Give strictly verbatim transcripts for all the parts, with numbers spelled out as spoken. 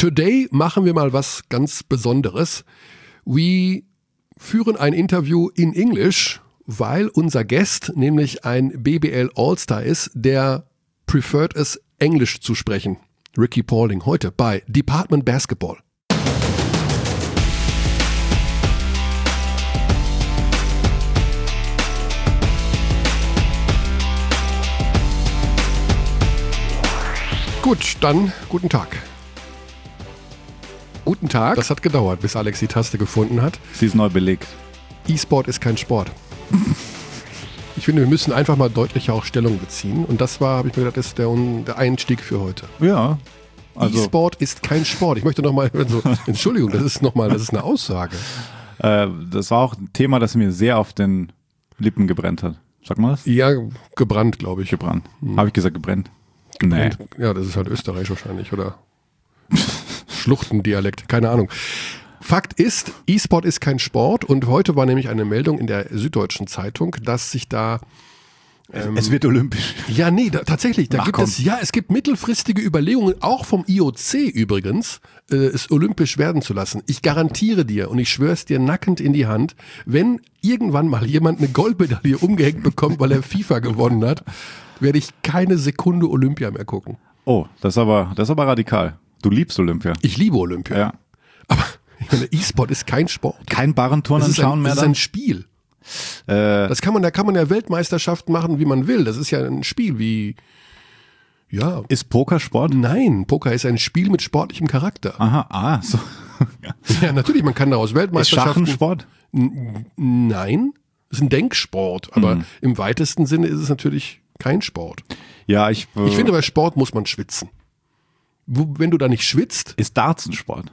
Today machen wir mal was ganz Besonderes. We führen ein Interview in English, weil unser Guest nämlich ein B B L All-Star ist, der preferred es, Englisch zu sprechen. Ricky Paulding heute bei Department Basketball. Gut, dann guten Tag. Guten Tag. Das hat gedauert, bis Alex die Taste gefunden hat. Sie ist neu belegt. E-Sport ist kein Sport. Ich finde, wir müssen einfach mal deutlicher auch Stellung beziehen. Und das war, habe ich mir gedacht, ist der, der Einstieg für heute. Ja. Also E-Sport ist kein Sport. Ich möchte nochmal, also, Entschuldigung, das ist nochmal, das ist eine Aussage. Äh, das war auch ein Thema, das mir sehr auf den Lippen gebrannt hat. Sag mal das? Ja, gebrannt, glaube ich. Gebrannt. Hm. Habe ich gesagt, gebrannt? Nee. Ja, das ist halt Österreich wahrscheinlich, oder Schluchtendialekt, keine Ahnung. Fakt ist, E-Sport ist kein Sport und heute war nämlich eine Meldung in der Süddeutschen Zeitung, dass sich da ähm, es wird olympisch. Ja, nee, da, tatsächlich, da Ach, gibt komm. es, ja, es gibt mittelfristige Überlegungen, auch vom I O C übrigens, äh, es olympisch werden zu lassen. Ich garantiere dir und ich schwöre es dir nackend in die Hand, wenn irgendwann mal jemand eine Goldmedaille umgehängt bekommt, weil er FIFA gewonnen hat, werde ich keine Sekunde Olympia mehr gucken. Oh, das ist aber, das ist aber radikal. Du liebst Olympia. Ich liebe Olympia. Ja. Aber ich meine, E-Sport ist kein Sport. Kein Barrenturnen schauen ein, mehr das dann? Das ist ein Spiel. Äh, das kann man, da kann man ja Weltmeisterschaften machen, wie man will. Das ist ja ein Spiel wie, ja. Ist Poker Sport? Nein, Poker ist ein Spiel mit sportlichem Charakter. Aha, ah, so. Ja, ja, natürlich, man kann daraus Weltmeisterschaften. Ist Schach ein Sport? N- nein, das ist ein Denksport. Aber Mhm. im weitesten Sinne ist es natürlich kein Sport. Ja, ich. Äh, Ich finde, bei Sport muss man schwitzen. Wo, wenn du da nicht schwitzt. Ist Darts ein Sport?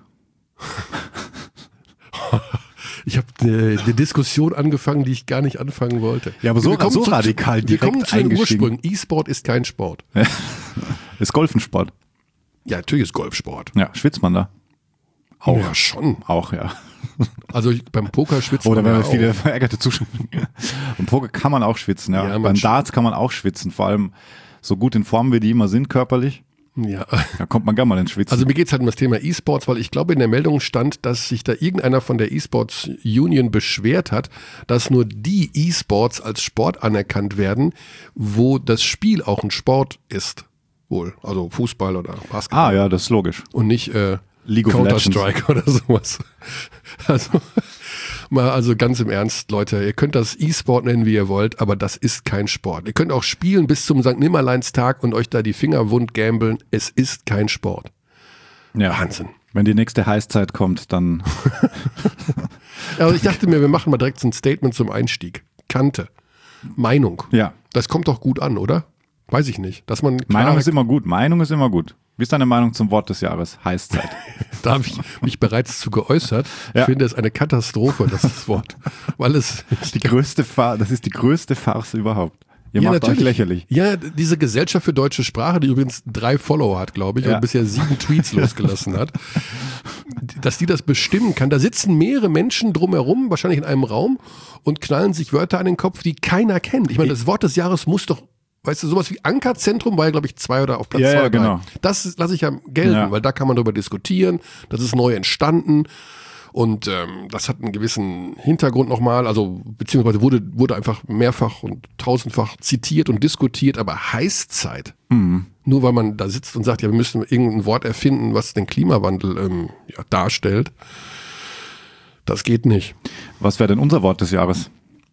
Ich habe eine, eine Diskussion angefangen, die ich gar nicht anfangen wollte. Ja, aber so, wir kommen so zu, radikal Wir direkt kommen zu den eingestiegen. Ursprüngen. E-Sport ist kein Sport. Ist Golf ein Sport? Ja, natürlich ist Golfsport. Ja, schwitzt man da? Auch. Ja, schon. Auch, ja. Also ich, beim Poker schwitzt Oder man wenn ja wir viele auch. verärgerte Zuschauer. Im Poker kann man auch schwitzen, ja. Ja, man Beim sch- Darts kann man auch schwitzen, vor allem so gut in Form, wie die immer sind körperlich. Ja. Da kommt man gar mal ins Schwitzen. Also mir geht's halt um das Thema E-Sports, weil ich glaube, in der Meldung stand, dass sich da irgendeiner von der E-Sports Union beschwert hat, dass nur die E-Sports als Sport anerkannt werden, wo das Spiel auch ein Sport ist. Wohl. Also Fußball oder Basketball. ah ja, das ist logisch. Und nicht äh, League of Counter-Strike oder sowas. Also, mal also ganz im Ernst, Leute, ihr könnt das E-Sport nennen, wie ihr wollt, aber das ist kein Sport. Ihr könnt auch spielen bis zum Sankt Nimmerleinstag und euch da die Finger wund gambeln. Es ist kein Sport. Ja. Wahnsinn. Wenn die nächste Heißzeit kommt, dann Also ich dachte mir, wir machen mal direkt so ein Statement zum Einstieg. Kante. Meinung. ja. Das kommt doch gut an, oder? Weiß ich nicht. Dass man Meinung klare- ist immer gut. Meinung ist immer gut. Wie ist deine Meinung zum Wort des Jahres? Heißzeit. Da habe ich mich bereits zu geäußert. Ich Ja. finde es eine Katastrophe, das Wort. Weil es Die größte Fa- das ist die größte Farce überhaupt. Ihr macht euch lächerlich. Ja, diese Gesellschaft für deutsche Sprache, die übrigens drei Follower hat, glaube ich, Ja. und bisher sieben Tweets losgelassen hat, dass die das bestimmen kann. Da sitzen mehrere Menschen drumherum, wahrscheinlich in einem Raum, und knallen sich Wörter an den Kopf, die keiner kennt. Ich meine, das Wort des Jahres muss doch, weißt du, sowas wie Ankerzentrum war ja, glaube ich, zwei oder auf Platz Ja, zwei. ja, oder drei. genau. Das lasse ich ja gelten, Ja. weil da kann man drüber diskutieren. Das ist neu entstanden. Und ähm, das hat einen gewissen Hintergrund nochmal, also beziehungsweise wurde, wurde einfach mehrfach und tausendfach zitiert und diskutiert, aber Heißzeit, Mhm. nur weil man da sitzt und sagt, ja, wir müssen irgendein Wort erfinden, was den Klimawandel ähm, ja, darstellt, das geht nicht. Was wäre denn unser Wort des Jahres?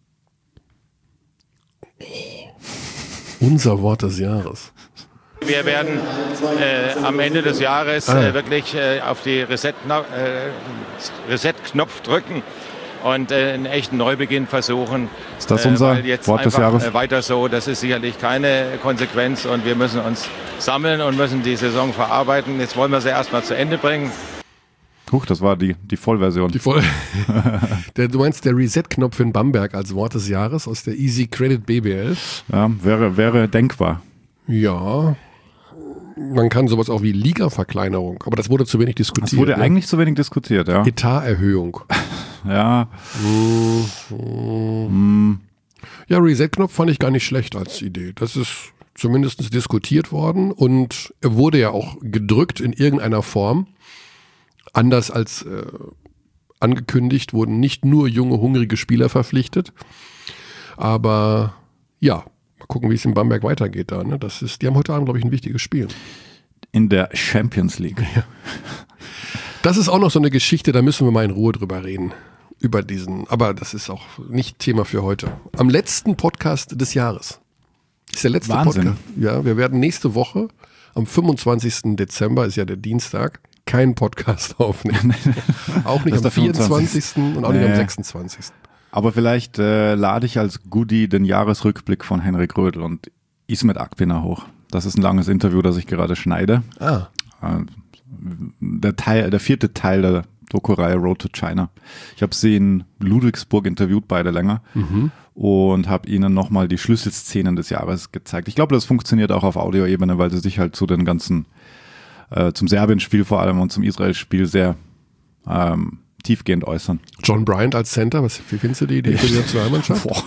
Unser Wort des Jahres. Wir werden äh, am Ende des Jahres Ah, ja. äh, wirklich äh, auf die Reset-Knopf äh, Reset-Knopf drücken und äh, einen echten Neubeginn versuchen. Ist das unser weil jetzt Wort des einfach, Jahres? Äh, weiter so, das ist sicherlich keine Konsequenz und wir müssen uns sammeln und müssen die Saison verarbeiten. Jetzt wollen wir sie erstmal zu Ende bringen. Huch, das war die, die Vollversion. Die voll der, du meinst der Reset-Knopf in Bamberg als Wort des Jahres aus der Easy Credit B B L? Ja, wäre, wäre denkbar. Ja, man kann sowas auch wie Liga-Verkleinerung, aber das wurde zu wenig diskutiert. Das wurde ne? eigentlich zu wenig diskutiert, ja. Etaterhöhung. Ja, Ja, Reset-Knopf fand ich gar nicht schlecht als Idee. Das ist zumindest diskutiert worden und er wurde ja auch gedrückt in irgendeiner Form. anders als äh, angekündigt wurden nicht nur junge, hungrige Spieler verpflichtet. Aber ja, mal gucken, wie es in Bamberg weitergeht da. Ne? Das ist, die haben heute Abend, glaube ich, ein wichtiges Spiel. In der Champions League. Ja. Das ist auch noch so eine Geschichte, da müssen wir mal in Ruhe drüber reden. Über diesen, aber das ist auch nicht Thema für heute. Am letzten Podcast des Jahres. Ist der letzte Wahnsinn. Podcast. Ja, wir werden nächste Woche, am fünfundzwanzigsten Dezember, ist ja der Dienstag, keinen Podcast aufnehmen. Auch nicht Das ist am der vierundzwanzigsten und auch nicht Nee. am sechsundzwanzigsten Aber vielleicht äh, lade ich als Goodie den Jahresrückblick von Henrik Rödl und Ismet Akpina hoch. Das ist ein langes Interview, das ich gerade schneide. Ah, Äh, Der Teil, der vierte Teil der Doku-Reihe Road to China. Ich habe sie in Ludwigsburg interviewt, beide länger, mhm. und habe ihnen nochmal die Schlüsselszenen des Jahres gezeigt. Ich glaube, das funktioniert auch auf Audioebene, weil sie sich halt zu den ganzen, äh, zum Serbien-Spiel vor allem und zum Israel-Spiel sehr ähm, tiefgehend äußern. John Bryant als Center, was, wie findest du die Idee für die Nationalmannschaft? Boah.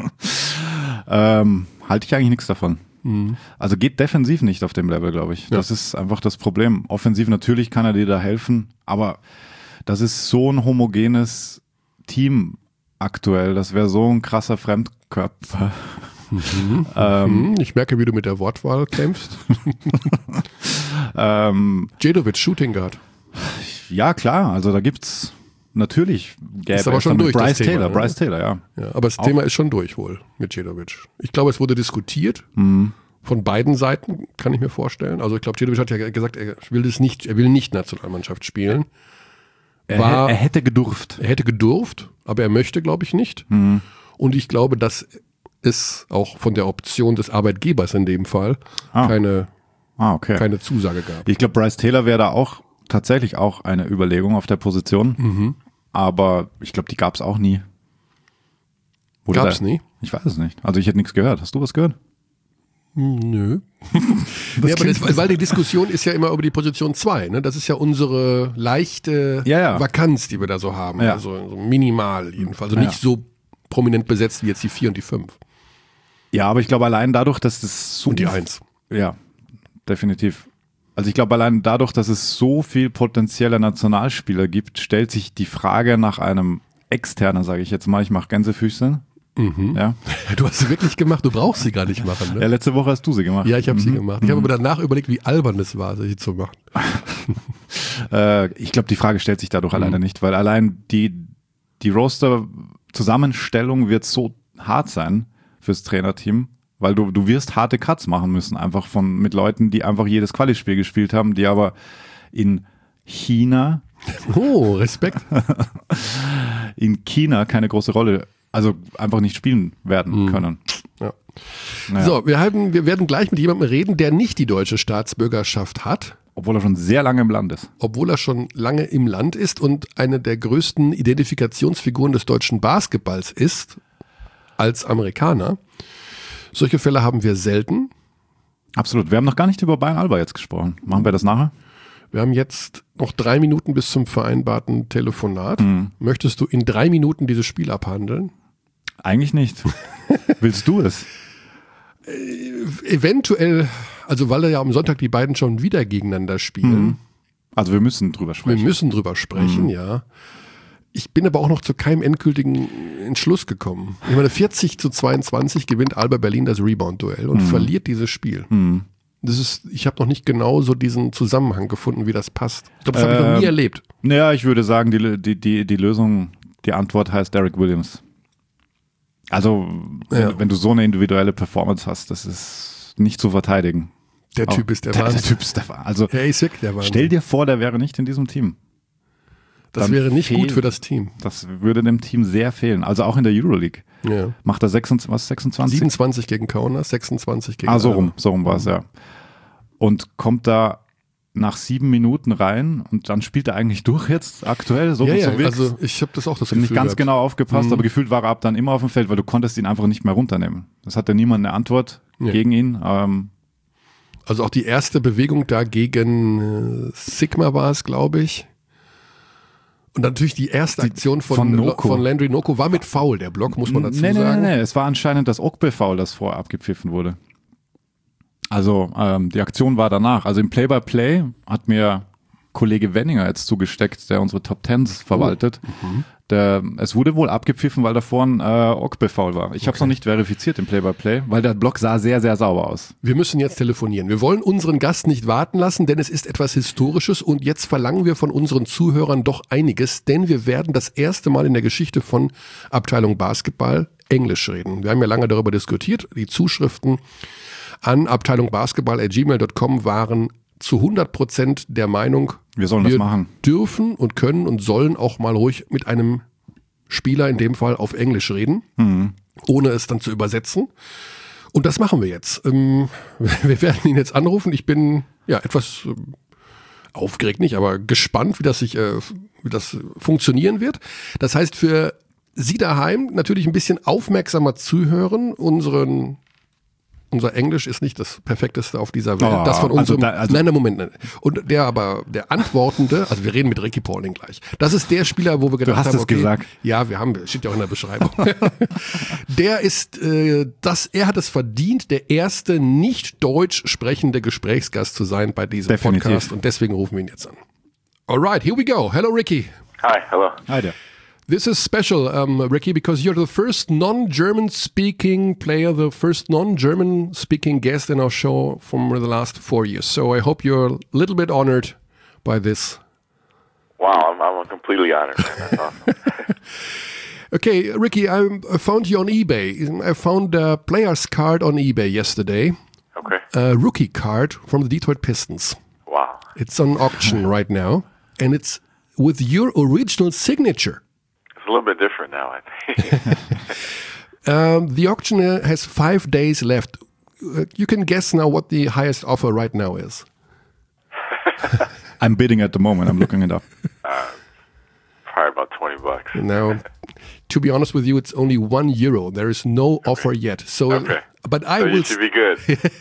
ähm, halte ich eigentlich nichts davon. Mhm. Also geht defensiv nicht auf dem Level, glaube ich. Ja. Das ist einfach das Problem. Offensiv natürlich kann er dir da helfen, aber das ist so ein homogenes Team aktuell. Das wäre so ein krasser Fremdkörper. Mhm. ähm, Mhm. Ich merke, wie du mit der Wortwahl kämpfst. ähm, Djedovic, Shooting Guard. ja, klar. Also da gibt's natürlich gäbe Ist aber es schon dann durch, mit Bryce das Thema, Taylor. ne? Bryce Taylor, ja. Ja, aber das Auch- Thema ist schon durch wohl mit Djedovic. Ich glaube, es wurde diskutiert. Mhm. Von beiden Seiten, kann ich mir vorstellen. Also ich glaube, Djedovic hat ja gesagt, er will das nicht, er will nicht Nationalmannschaft spielen. Er, War- er hätte gedurft. Er hätte gedurft, aber er möchte, glaube ich, nicht. Mhm. Und ich glaube, dass es auch von der Option des Arbeitgebers in dem Fall Ah. keine, Ah, okay. keine Zusage gab. Ich glaube, Bryce Taylor wäre da auch tatsächlich auch eine Überlegung auf der Position. Mhm. Aber ich glaube, die gab es auch nie. Oder Gab's da- nie? Ich weiß es nicht. Also ich hätte nichts gehört. Hast du was gehört? Nö. Nee, aber das, weil die Diskussion ist ja immer über die Position zwei. Ne? Das ist ja unsere leichte Ja, ja. Vakanz, die wir da so haben. Ja. Also so minimal jedenfalls. Also Ja. nicht so prominent besetzt wie jetzt die vier und die fünf. Ja, aber ich glaube allein dadurch, dass das so Und die eins. Ja, definitiv. Also ich glaube allein dadurch, dass es so viel potenzielle Nationalspieler gibt, stellt sich die Frage nach einem externen, sage ich jetzt mal, ich mache Gänsefüßchen. Mhm. Ja. Du hast sie wirklich gemacht, du brauchst sie gar nicht machen. Ne? ja, letzte Woche hast du sie gemacht. Ja, ich habe sie Mhm. gemacht. Ich habe aber danach überlegt, wie albern es war, sie zu machen. Äh, ich glaube, die Frage stellt sich dadurch alleine nicht, weil allein die, die Roster-Zusammenstellung wird so hart sein fürs Trainerteam, weil du, du wirst harte Cuts machen müssen, einfach von mit Leuten, die einfach jedes Quali-Spiel gespielt haben, die aber in China, Oh, Respekt. in China keine große Rolle, also einfach nicht spielen werden Mhm. können. Ja. Naja. So, wir, haben, wir werden gleich mit jemandem reden, der nicht die deutsche Staatsbürgerschaft hat, Obwohl er schon sehr lange im Land ist. obwohl er schon lange im Land ist und eine der größten Identifikationsfiguren des deutschen Basketballs ist, als Amerikaner. Solche Fälle haben wir selten. Absolut. Wir haben noch gar nicht über Bayern Alba jetzt gesprochen. Machen wir das nachher? Wir haben jetzt noch drei Minuten bis zum vereinbarten Telefonat. Mhm. Möchtest du in drei Minuten dieses Spiel abhandeln? Eigentlich nicht. Willst du es? Eventuell, also weil ja am Sonntag die beiden schon wieder gegeneinander spielen. Mhm. Also wir müssen drüber Wir sprechen. müssen drüber sprechen, Mhm. ja. Ich bin aber auch noch zu keinem endgültigen Entschluss gekommen. Ich meine, vierzig zu zweiundzwanzig gewinnt Alba Berlin das Rebound-Duell und Mhm. verliert dieses Spiel. Mhm. Das ist, ich habe noch nicht genau so diesen Zusammenhang gefunden, wie das passt. Ich glaube, das habe ich noch nie Ähm, erlebt. Naja, ich würde sagen, die, die, die, die Lösung, die Antwort heißt Derek Williams. Also, wenn, Ja. wenn du so eine individuelle Performance hast, das ist nicht zu verteidigen. Der Auch- Typ ist der der, der Wahnsinn. Typ ist der Wahnsinn. Also, Herr Isaac, der Wahnsinn. stell dir vor, der wäre nicht in diesem Team. das dann wäre nicht fehlt- gut für das Team. Das würde dem Team sehr fehlen. Also auch in der Euroleague. Ja. Macht er sechsundzwanzig, was, sechsundzwanzig? siebenundzwanzig gegen Kaunas, sechsundzwanzig gegen Ah, so Alba. rum, so rum war es, ja. Und kommt da nach sieben Minuten rein und dann spielt er eigentlich durch jetzt aktuell. So, Ja, ja, so wirkt's. also ich habe das auch das Ich habe nicht ganz gehabt. genau aufgepasst, Mhm. aber gefühlt war er ab dann immer auf dem Feld, weil du konntest ihn einfach nicht mehr runternehmen. Das hatte niemand eine Antwort Ja. gegen ihn. Ähm, Also auch die erste Bewegung da gegen äh, Sigma war es, glaube ich. Und natürlich die erste Die- Aktion von, von Noko. von Landry Noko war mit Foul, der Block, muss man dazu nee, nee, sagen. nee, nee, es war anscheinend das Okbe-Foul, das vorher abgepfiffen wurde. Also ähm, die Aktion war danach. Also im Play-by-Play hat mir Kollege Wenninger jetzt zugesteckt, der unsere Top Tens verwaltet. Oh. Mhm. Der, es wurde wohl abgepfiffen, weil davor ein äh, Ogbe-Foul war. Ich habe es okay. noch nicht verifiziert im Play-by-Play, weil der Block sah sehr, sehr sauber aus. Wir müssen jetzt telefonieren. Wir wollen unseren Gast nicht warten lassen, denn es ist etwas Historisches und jetzt verlangen wir von unseren Zuhörern doch einiges, denn wir werden das erste Mal in der Geschichte von Abteilung Basketball Englisch reden. Wir haben ja lange darüber diskutiert. Die Zuschriften an abteilung basketball at gmail dot com waren zu hundert Prozent der Meinung, wir sollen wir das machen. Dürfen und können und sollen auch mal ruhig mit einem Spieler in dem Fall auf Englisch reden, mhm. ohne es dann zu übersetzen. Und das machen wir jetzt. Ähm, wir werden ihn jetzt anrufen. Ich bin ja etwas äh, aufgeregt nicht, aber gespannt, wie das sich, äh, wie das funktionieren wird. Das heißt, für Sie daheim natürlich ein bisschen aufmerksamer zuhören, unseren Unser Englisch ist nicht das perfekteste auf dieser Welt. Oh, das von unserem. also da, also nein, nein, Moment. Nein. Und der aber, der Antwortende, also wir reden mit Ricky Paulding gleich. Das ist der Spieler, wo wir gedacht du hast haben, es okay, gesagt. Ja, wir haben, steht ja auch in der Beschreibung. Der ist, äh, das, er hat es verdient, der erste nicht deutsch sprechende Gesprächsgast zu sein bei diesem Definitiv. Podcast. Und deswegen rufen wir ihn jetzt an. Alright, here we go. Hello, Ricky. Hi, hello. Hi there. This is special, um, Ricky, because you're the first non-German speaking player, the first non-German speaking guest in our show from the last four years. So I hope you're a little bit honored by this. Wow, I'm, I'm completely honored. That's awesome. Okay, Ricky, I, I found you on eBay. I found a player's card on eBay yesterday. Okay. A rookie card from the Detroit Pistons. Wow. It's on auction right now, and it's with your original signature. It's a little bit different now, I think. um, the auction has five days left. Uh, you can guess now what the highest offer right now is. I'm bidding at the moment. I'm looking it up. Uh, probably about twenty bucks. Now, to be honest with you, it's only one euro. There is no okay. offer yet. So, okay. but I so will. You should be good.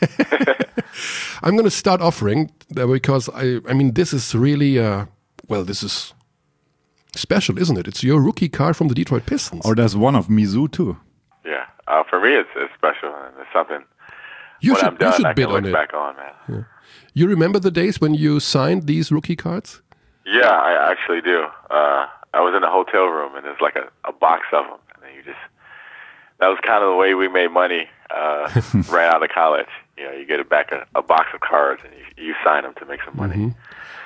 I'm going to start offering because I. I mean, this is really. Uh, well, this is special, isn't it? It's your rookie card from the Detroit Pistons. Or there's one of Mizzou too. Yeah, uh, for me, it's, it's special and it's something. You when should, I'm done, you should I bid can look on it. back on, man. Yeah. You remember the days when you signed these rookie cards? Yeah, I actually do. Uh, I was in a hotel room and there's like a, a box of them, and then you just. That was kind of the way we made money uh, right out of college. You know, you get it back a, a box of cards and you, you sign them to make some money. Mm-hmm.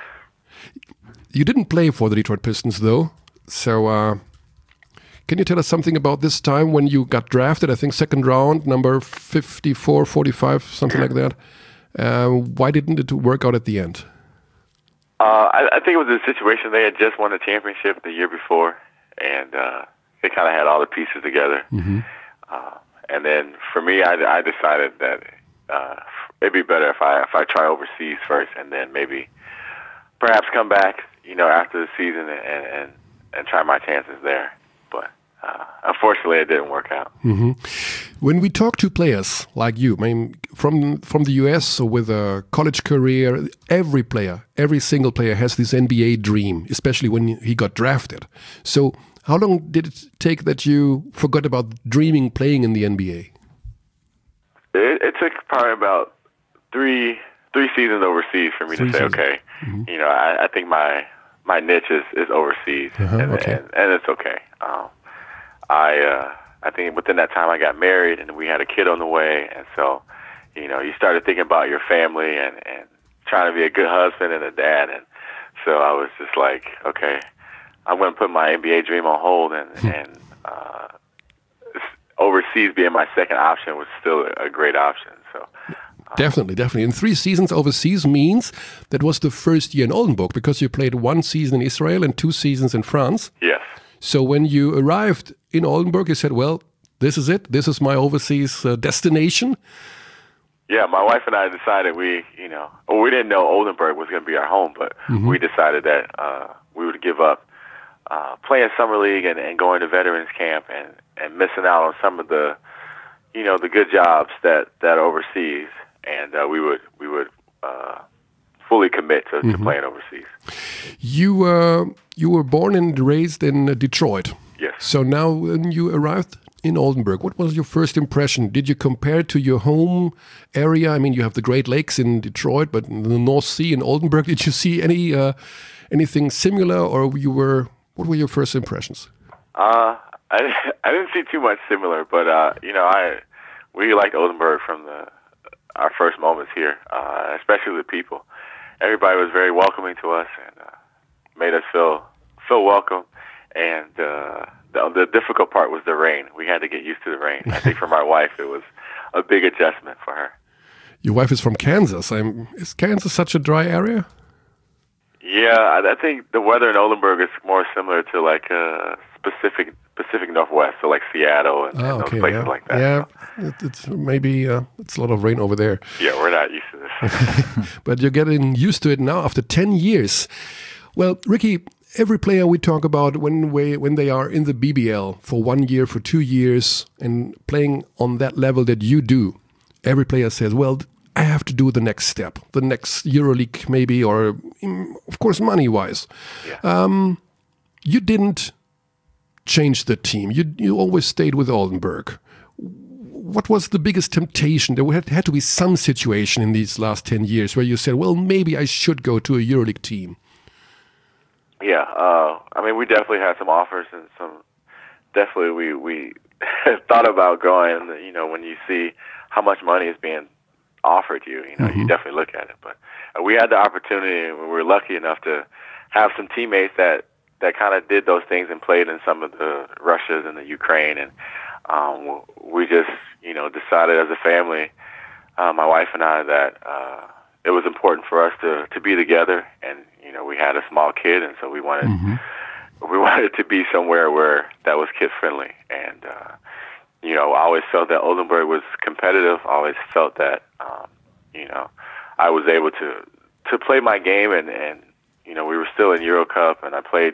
You didn't play for the Detroit Pistons, though. So, uh, can you tell us something about this time when you got drafted? I think second round, number fifty-four, forty-five, something like that. Uh, why didn't it work out at the end? Uh, I, I think it was a situation. They had just won a championship the year before, and uh, they kind of had all the pieces together. Mm-hmm. Uh, and then for me, I, I decided that uh, it'd be better if I if I try overseas first, and then maybe perhaps come back, you know, after the season and and, and try my chances there. But uh, unfortunately, it didn't work out. Mm-hmm. When we talk to players like you, I mean, from from the U S or with a college career, every player, every single player has this N B A dream, especially when he got drafted. So how long did it take that you forgot about dreaming playing in the N B A? It, it took probably about three three seasons overseas for me three to say, seasons. okay, Mm-hmm. you know, I, I think my my niche is, is overseas, Uh-huh, and, okay. and and it's okay. Um, I uh, I think within that time I got married and we had a kid on the way, and so you know you started thinking about your family and, and trying to be a good husband and a dad, and so I was just like, okay, I'm going to put my N B A dream on hold, and and uh, overseas being my second option was still a great option. So. Definitely, definitely. And three seasons overseas means that was the first year in Oldenburg because you played one season in Israel and two seasons in France. Yes. So when you arrived in Oldenburg, you said, well, this is it. This is my overseas uh, destination. Yeah, my wife and I decided we, you know, well, we didn't know Oldenburg was going to be our home, but mm-hmm. we decided that uh, we would give up uh, playing summer league and, and going to veterans camp and, and missing out on some of the, you know, the good jobs that, that are overseas. And uh, we would we would uh, fully commit to, mm-hmm. to playing overseas. You uh, you were born and raised in Detroit. Yes. So now when you arrived in Oldenburg. What was your first impression? Did you compare to your home area? I mean, you have the Great Lakes in Detroit, but in the North Sea in Oldenburg, did you see any uh, anything similar, or you were? What were your first impressions? Uh, I I didn't see too much similar, but uh, you know, I we liked Oldenburg from the our first moments here, uh, especially the people. Everybody was very welcoming to us and uh, made us feel feel welcome. And uh, the, the difficult part was the rain. We had to get used to the rain. I think for my wife, it was a big adjustment for her. Your wife is from Kansas. I'm, is Kansas such a dry area? Yeah, I, I think the weather in Oldenburg is more similar to like uh, Pacific Pacific Northwest, so like Seattle and, oh, and okay, those places yeah. like that. Yeah, so. it, it's maybe uh, it's a lot of rain over there. Yeah, we're not used to this. But you're getting used to it now after ten years. Well, Ricky, every player we talk about when we when they are in the B B L for one year, for two years, and playing on that level that you do, every player says, well, I have to do the next step, the next EuroLeague maybe, or mm, of course money-wise. Yeah. Um, you didn't change the team. You you always stayed with Oldenburg. What was the biggest temptation? There had, had to be some situation in these last ten years where you said, well, maybe I should go to a EuroLeague team. Yeah, uh, I mean, we definitely had some offers and some. Definitely, we we thought about going. You know, when you see how much money is being offered you, you know, mm-hmm. you definitely look at it. But uh, we had the opportunity, and we were lucky enough to have some teammates that that kind of did those things and played in some of the Russias and the Ukraine, and um, we just, you know, decided as a family, uh, my wife and I, that uh, it was important for us to to be together. And you know, we had a small kid, and so we wanted mm-hmm. we wanted to be somewhere where that was kid friendly. And uh, you know, I always felt that Oldenburg was competitive. I always felt that um, you know, I was able to to play my game, and, and you know, we were still in Euro Cup, and I played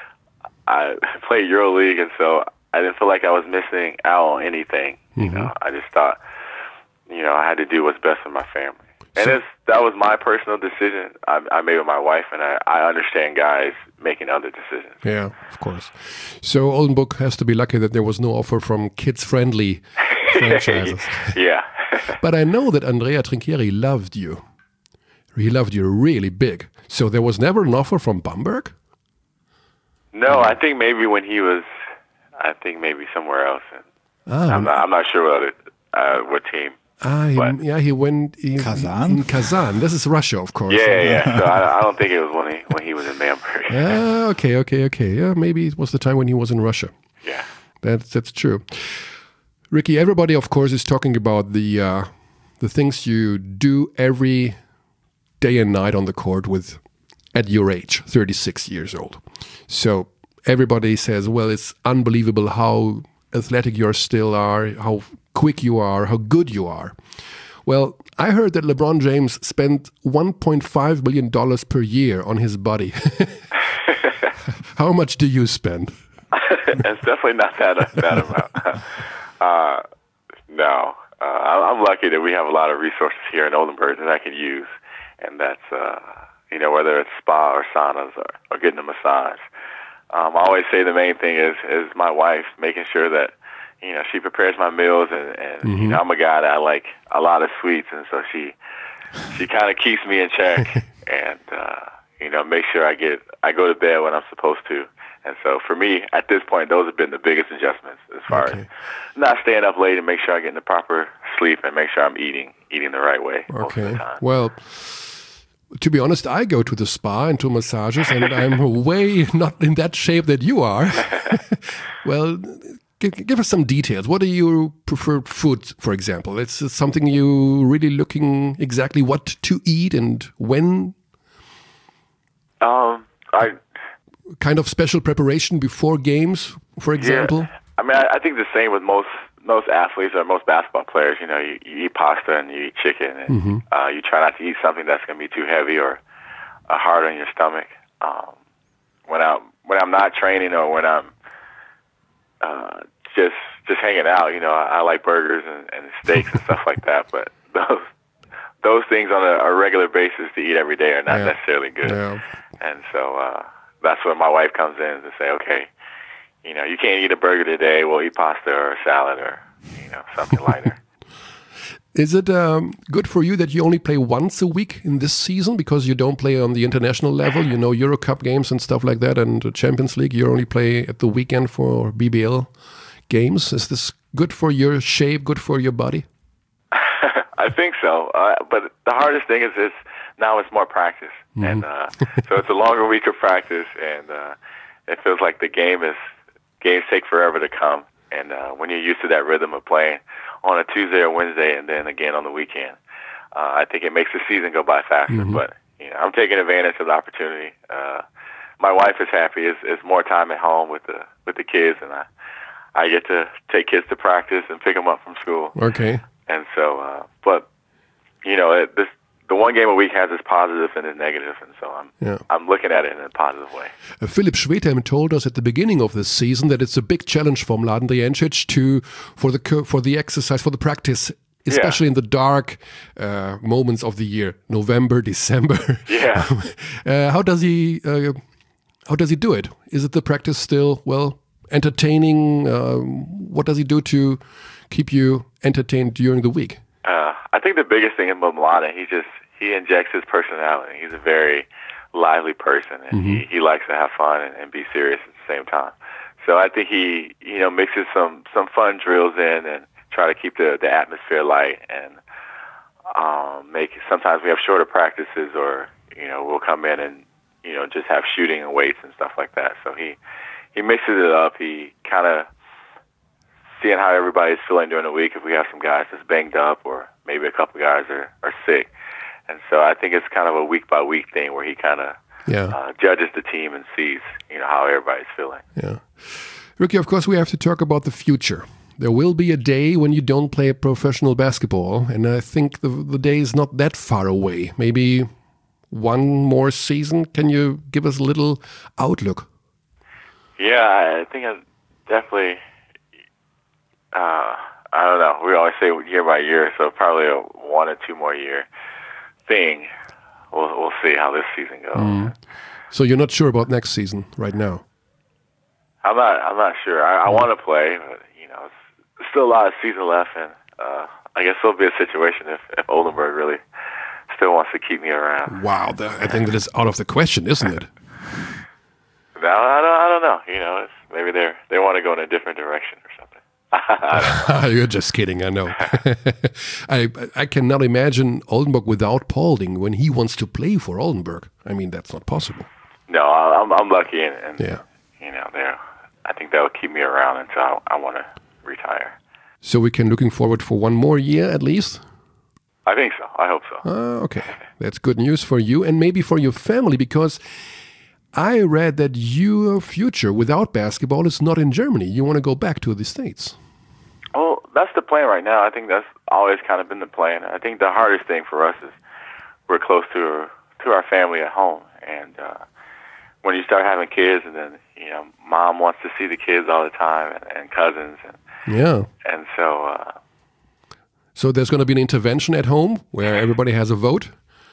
I played EuroLeague, and so I didn't feel like I was missing out on anything. Mm-hmm. You know, I just thought, you know, I had to do what's best for my family. And it's, that was my personal decision I, I made with my wife, and I, I understand guys making other decisions. Yeah, of course. So Oldenburg has to be lucky that there was no offer from kids-friendly franchises. Yeah. But I know that Andrea Trinchieri loved you. He loved you really big. So there was never an offer from Bamberg? No, I think maybe when he was, I think maybe somewhere else. Ah, I'm, not, I'm not sure what, it, uh, what team. Ah, he, yeah, he went in Kazan. In Kazan, this is Russia, of course. Yeah, yeah. So I, I don't think it was when he when he was in Bamberg. Ah, okay, okay, okay. Yeah, maybe it was the time when he was in Russia. Yeah, that's that's true. Ricky, everybody, of course, is talking about the uh, the things you do every day and night on the court with at your age, thirty-six years old. So everybody says, well, it's unbelievable how athletic you still are, how quick you are, how good you are. Well, I heard that LeBron James spent one point five billion dollars per year on his body. How much do you spend? It's definitely not that, that amount. Uh, no. Uh, I'm lucky that we have a lot of resources here in Oldenburg that I can use. And that's, uh, you know, whether it's spa or saunas or, or getting a massage. Um, I always say the main thing is, is my wife, making sure that, you know, she prepares my meals, and, and mm-hmm. you know, I'm a guy that I like a lot of sweets, and so she she kind of keeps me in check, and uh, you know, make sure I get I go to bed when I'm supposed to. And so for me, at this point, those have been the biggest adjustments as far okay. as not staying up late and make sure I get the proper sleep and make sure I'm eating eating the right way. Okay. Most of the time. Well, to be honest, I go to the spa and to massages, and I'm way not in that shape that you are. Well, give, give us some details. What are your preferred foods, for example? It's something you really looking exactly what to eat and when? Um, I kind of special preparation before games, for example. Yeah. I mean, I, I think the same with most most athletes or most basketball players. You know, you, you eat pasta and you eat chicken, and mm-hmm. uh, you try not to eat something that's going to be too heavy or uh, hard on your stomach. Um, when I'm when I'm not training or when I'm uh, just just hanging out, you know, I, I like burgers and, and steaks and stuff like that. But those those things on a, a regular basis to eat every day are not yeah. necessarily good. Yeah. And so uh, that's where my wife comes in to say, okay, you know, you can't eat a burger today. We'll eat pasta or a salad or, you know, something lighter. Is it um, good for you that you only play once a week in this season because you don't play on the international level? You know, Euro Cup games and stuff like that, and the Champions League. You only play at the weekend for B B L games. Is this good for your shape? Good for your body? I think so. Uh, but the hardest thing is this: now it's more practice, mm-hmm. and uh, so it's a longer week of practice, and uh, it feels like the game is games take forever to come. And uh, when you're used to that rhythm of playing on a Tuesday or Wednesday and then again on the weekend, uh, I think it makes the season go by faster. Mm-hmm. But you know, I'm taking advantage of the opportunity. Uh, my wife is happy. It's, it's more time at home with the with the kids, and I I get to take kids to practice and pick them up from school. Okay. And so, uh, but you know, it, this. The one game a week has its positives and its negatives, and so I'm yeah. I'm looking at it in a positive way. Uh, Philipp Schwedhelm told us at the beginning of this season that it's a big challenge for Mladen Drijancic to for the for the exercise, for the practice, especially yeah. in the dark uh, moments of the year, November, December. Yeah. uh, how does he uh, how does he do it? Is it the practice still well entertaining? Uh, what does he do to keep you entertained during the week? Uh, I think the biggest thing about Mladen, he just he injects his personality. He's a very lively person, and mm-hmm. he, he likes to have fun and, and be serious at the same time. So I think he you know mixes some some fun drills in and try to keep the, the atmosphere light. And um, make sometimes we have shorter practices, or you know we'll come in and you know just have shooting and weights and stuff like that. So he he mixes it up. He kind of seeing how everybody's feeling during the week. If we have some guys that's banged up, or maybe a couple guys are, are sick. And so I think it's kind of a week-by-week thing where he kind of yeah. uh, judges the team and sees, you know, how everybody's feeling. Yeah. Ricky, of course, we have to talk about the future. There will be a day when you don't play professional basketball, and I think the, the day is not that far away. Maybe one more season. Can you give us a little outlook? Yeah, I think I definitely... Uh, I don't know. We always say year by year, so probably a one or two more year thing. We'll we'll see how this season goes. Mm. So you're not sure about next season right now? I'm not. I'm not sure. I, I want to play, but you know, it's still a lot of season left, and uh, I guess there'll be a situation if if Oldenburg really still wants to keep me around. Wow, that, I think that is out of the question, isn't it? No, I don't. I don't know. You know, it's, maybe they they want to go in a different direction or something. You're just kidding, I know. I I cannot imagine Oldenburg without Paulding when he wants to play for Oldenburg. I mean, that's not possible. No, I'm I'm lucky, and, and yeah. you know, I think that will keep me around until I, I want to retire. So we can looking forward for one more year at least? I think so. I hope so. Uh, okay, that's good news for you and maybe for your family, because I read that your future without basketball is not in Germany. You want to go back to the States. Well, that's the plan right now. I think that's always kind of been the plan. I think the hardest thing for us is we're close to to our family at home. And uh, when you start having kids, and then, you know, mom wants to see the kids all the time, and, and cousins. And, yeah. And so... Uh, so there's going to be an intervention at home where everybody has a vote?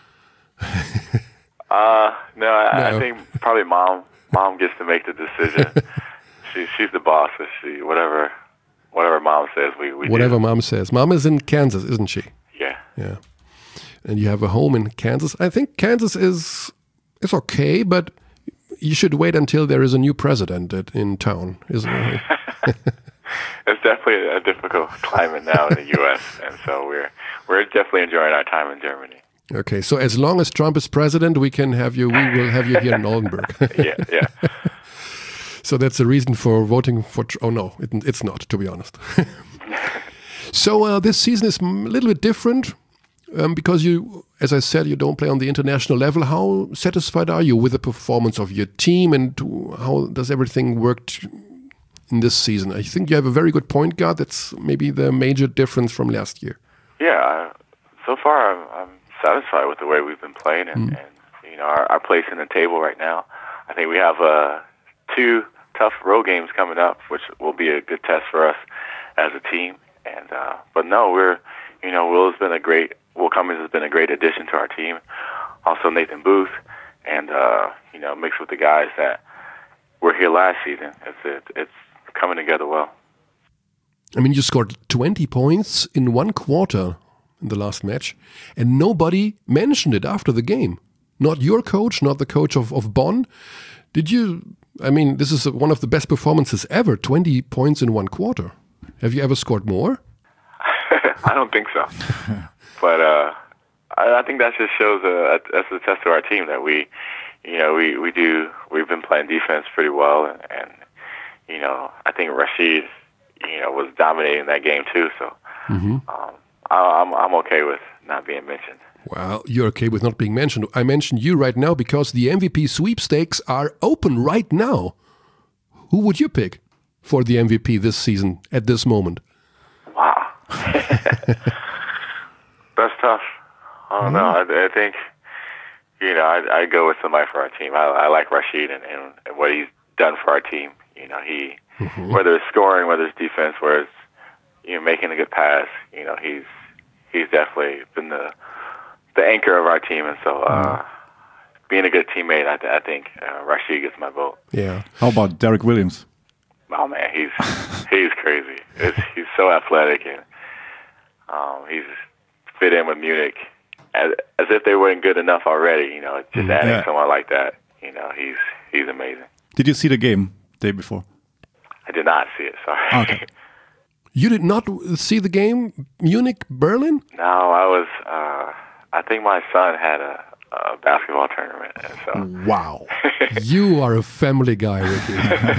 Uh, no, I, no, I think probably mom. Mom gets to make the decision. she, she's the boss. So she, whatever, whatever mom says, we, we whatever do. mom says. Mom is in Kansas, isn't she? Yeah. Yeah. And you have a home in Kansas. I think Kansas is is okay, but you should wait until there is a new president at, in town, isn't it? It's definitely a difficult climate now in the U S, and so we're we're definitely enjoying our time in Germany. Okay, so as long as Trump is president, we can have you. We will have you here in Oldenburg. yeah, yeah. So that's the reason for voting for. Oh no, it, it's not, to be honest. So uh, this season is a little bit different um, because you, as I said, you don't play on the international level. How satisfied are you with the performance of your team, and how does everything work t- in this season? I think you have a very good point guard. That's maybe the major difference from last year. Yeah, so far I'm. I'm satisfied with the way we've been playing, and, mm. and you know our, our place in the table right now. I think we have uh, two tough road games coming up, which will be a good test for us as a team. And uh, but no, we're you know Will has been a great Will Cummings has been a great addition to our team. Also Nathan Booth, and uh, you know mixed with the guys that were here last season. It's it, it's coming together well. I mean, you scored twenty points in one quarter in the last match, and nobody mentioned it after the game. Not your coach, not the coach of, of Bonn. Did you, I mean, this is one of the best performances ever, twenty points in one quarter. Have you ever scored more? I don't think so. But uh, I, I think that just shows, a, that's a test to our team that we, you know, we, we do, we've been playing defense pretty well. And, and you know, I think Rashid, you know, was dominating that game too. So mm-hmm. um, I, I'm, I'm okay with not being mentioned. Well, you're okay with not being mentioned. I mentioned you right now because the M V P sweepstakes are open right now. Who would you pick for the M V P this season at this moment? Wow. That's tough. I don't know. I, I think, you know, I, I go with somebody for our team. I, I like Rashid and, and, and what he's done for our team. You know, he, mm-hmm. whether it's scoring, whether it's defense, whether it's, you know, making a good pass, you know, he's he's definitely been the the anchor of our team. And so uh, being a good teammate, I, th- I think uh, Rashid gets my vote. Yeah. How about Derek Williams? Oh, man, he's he's crazy. It's, he's so athletic, and um, he's fit in with Munich as, as if they weren't good enough already. You know, just adding yeah. someone like that, you know, he's he's amazing. Did you see the game day before? I did not see it, sorry. Okay. You did not see the game, Munich, Berlin? No, I was, uh, I think my son had a, a basketball tournament. And so. Wow. You are a family guy, Ricky.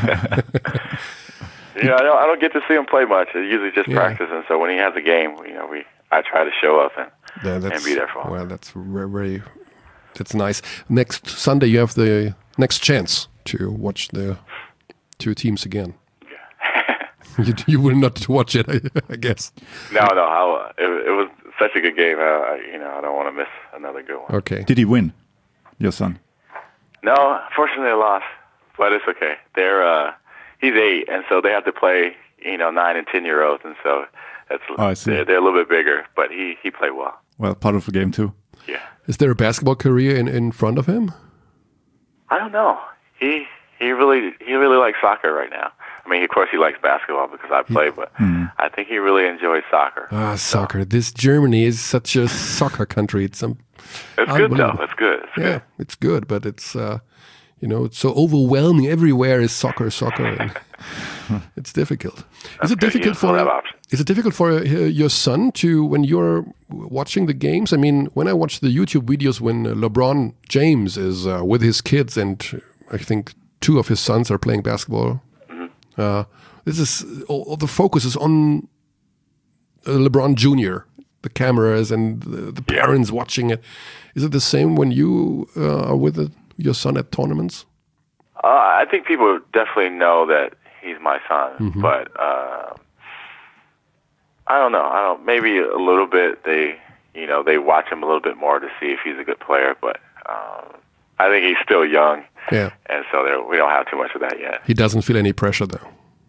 You know, I don't, I don't get to see him play much. It's usually just yeah. practice, and so when he has a game, you know, we I try to show up and, yeah, and be there for him. Well, that's very, very, that's nice. Next Sunday, you have the next chance to watch the two teams again. Yeah. you, you will not watch it, I, I guess. No, no, I'll, it, it was such a good game. Uh, you know, I don't want to miss another good one. Okay. Did he win, your son? No, unfortunately, I lost, but it's okay. They're uh, he's eight, and so they have to play, you know, nine and ten year olds, and so that's oh, I see. They're, they're a little bit bigger. But he, he played well. Well, part of the game too. Yeah. Is there a basketball career in, in front of him? I don't know. He he really he really likes soccer right now. I mean, of course, he likes basketball because I play, but mm. I think he really enjoys soccer. Ah, soccer. So. This Germany is such a soccer country. It's um, it's good though. It's good. It's yeah, good. It's good, but it's uh, you know, it's so overwhelming. Everywhere is soccer, soccer. And it's difficult. That's is it good. difficult for uh, is it difficult for uh, your son to when you're watching the games? I mean, when I watch the YouTube videos when LeBron James is uh, with his kids, and I think two of his sons are playing basketball. Uh, this is all, all the focus is on uh, LeBron Junior, the cameras and the, the parents yeah. watching it. Is it the same when you uh, are with the, your son at tournaments? Uh, I think people definitely know that he's my son, mm-hmm. but uh, I don't know. I don't. Maybe a little bit. They, you know, they watch him a little bit more to see if he's a good player, but um, I think he's still young. Yeah, and so there, we don't have too much of that yet. He doesn't feel any pressure, though.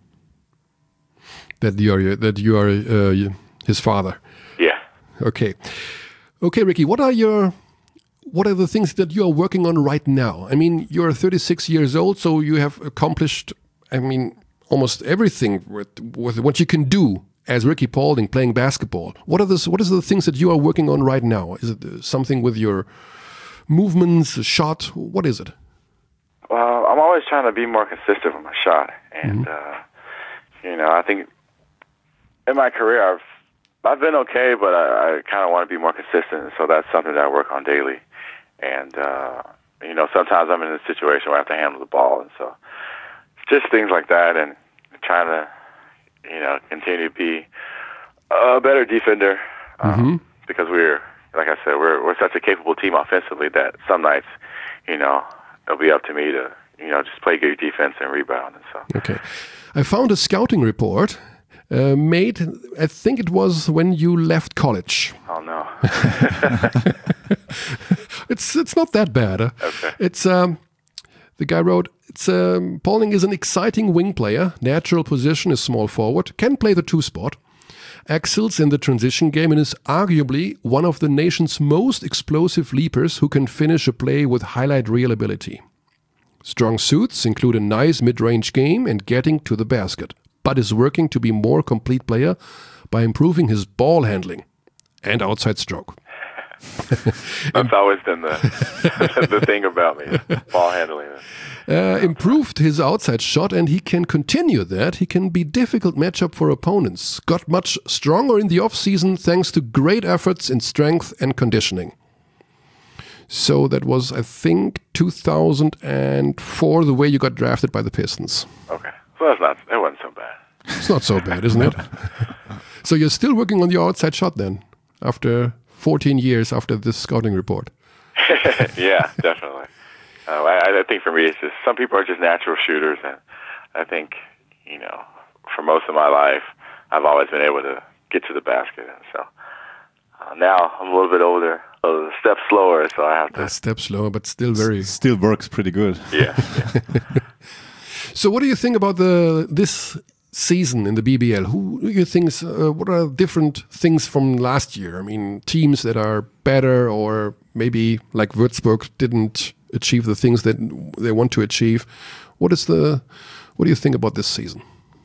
That you are that you are uh, his father. Yeah. Okay. Okay, Ricky. What are your what are the things that you are working on right now? I mean, you're thirty-six years old, so you have accomplished. I mean, almost everything with, with what you can do as Ricky Paulding playing basketball. What are the what is the things that you are working on right now? Is it something with your movements, a shot? What is it? Well, I'm always trying to be more consistent with my shot, and mm-hmm. uh, you know, I think in my career I've I've been okay, but I, I kind of want to be more consistent, so that's something that I work on daily. And uh, you know, sometimes I'm in a situation where I have to handle the ball, and so just things like that, and trying to you know continue to be a better defender um, mm-hmm. because we're like I said, we're we're such a capable team offensively that some nights, you know. It'll be up to me to, you know, just play good defense and rebound and stuff. Okay. I found a scouting report uh, made, I think it was when you left college. Oh, no. it's it's not that bad. Uh, okay. It's, um, the guy wrote, it's um, Paulding is an exciting wing player. Natural position is small forward. Can play the two spot. Excels in the transition game and is arguably one of the nation's most explosive leapers who can finish a play with highlight reel ability. Strong suits include a nice mid-range game and getting to the basket, but is working to be more complete player by improving his ball handling and outside stroke. That's always been the the thing about me, ball handling. Uh, improved his outside shot, and he can continue that. He can be difficult matchup for opponents. Got much stronger in the off-season thanks to great efforts in strength and conditioning. So that was, I think, two thousand four, the way you got drafted by the Pistons. Okay, so that's not, it wasn't so bad. It's not so bad, isn't it? So you're still working on your outside shot then, after fourteen years after this scouting report? Yeah, definitely. Uh, I, I think for me, it's just some people are just natural shooters, and I think, you know, for most of my life, I've always been able to get to the basket, and so uh, now I'm a little bit older, a step slower, so I have to. A step slower, but still very. Still works pretty good. Yeah. yeah. So, what do you think about the this season in the B B L? Who do you think? Uh, what are different things from last year? I mean, teams that are better, or maybe like Würzburg didn't achieve the things that they want to achieve. What is the? What do you think about this season?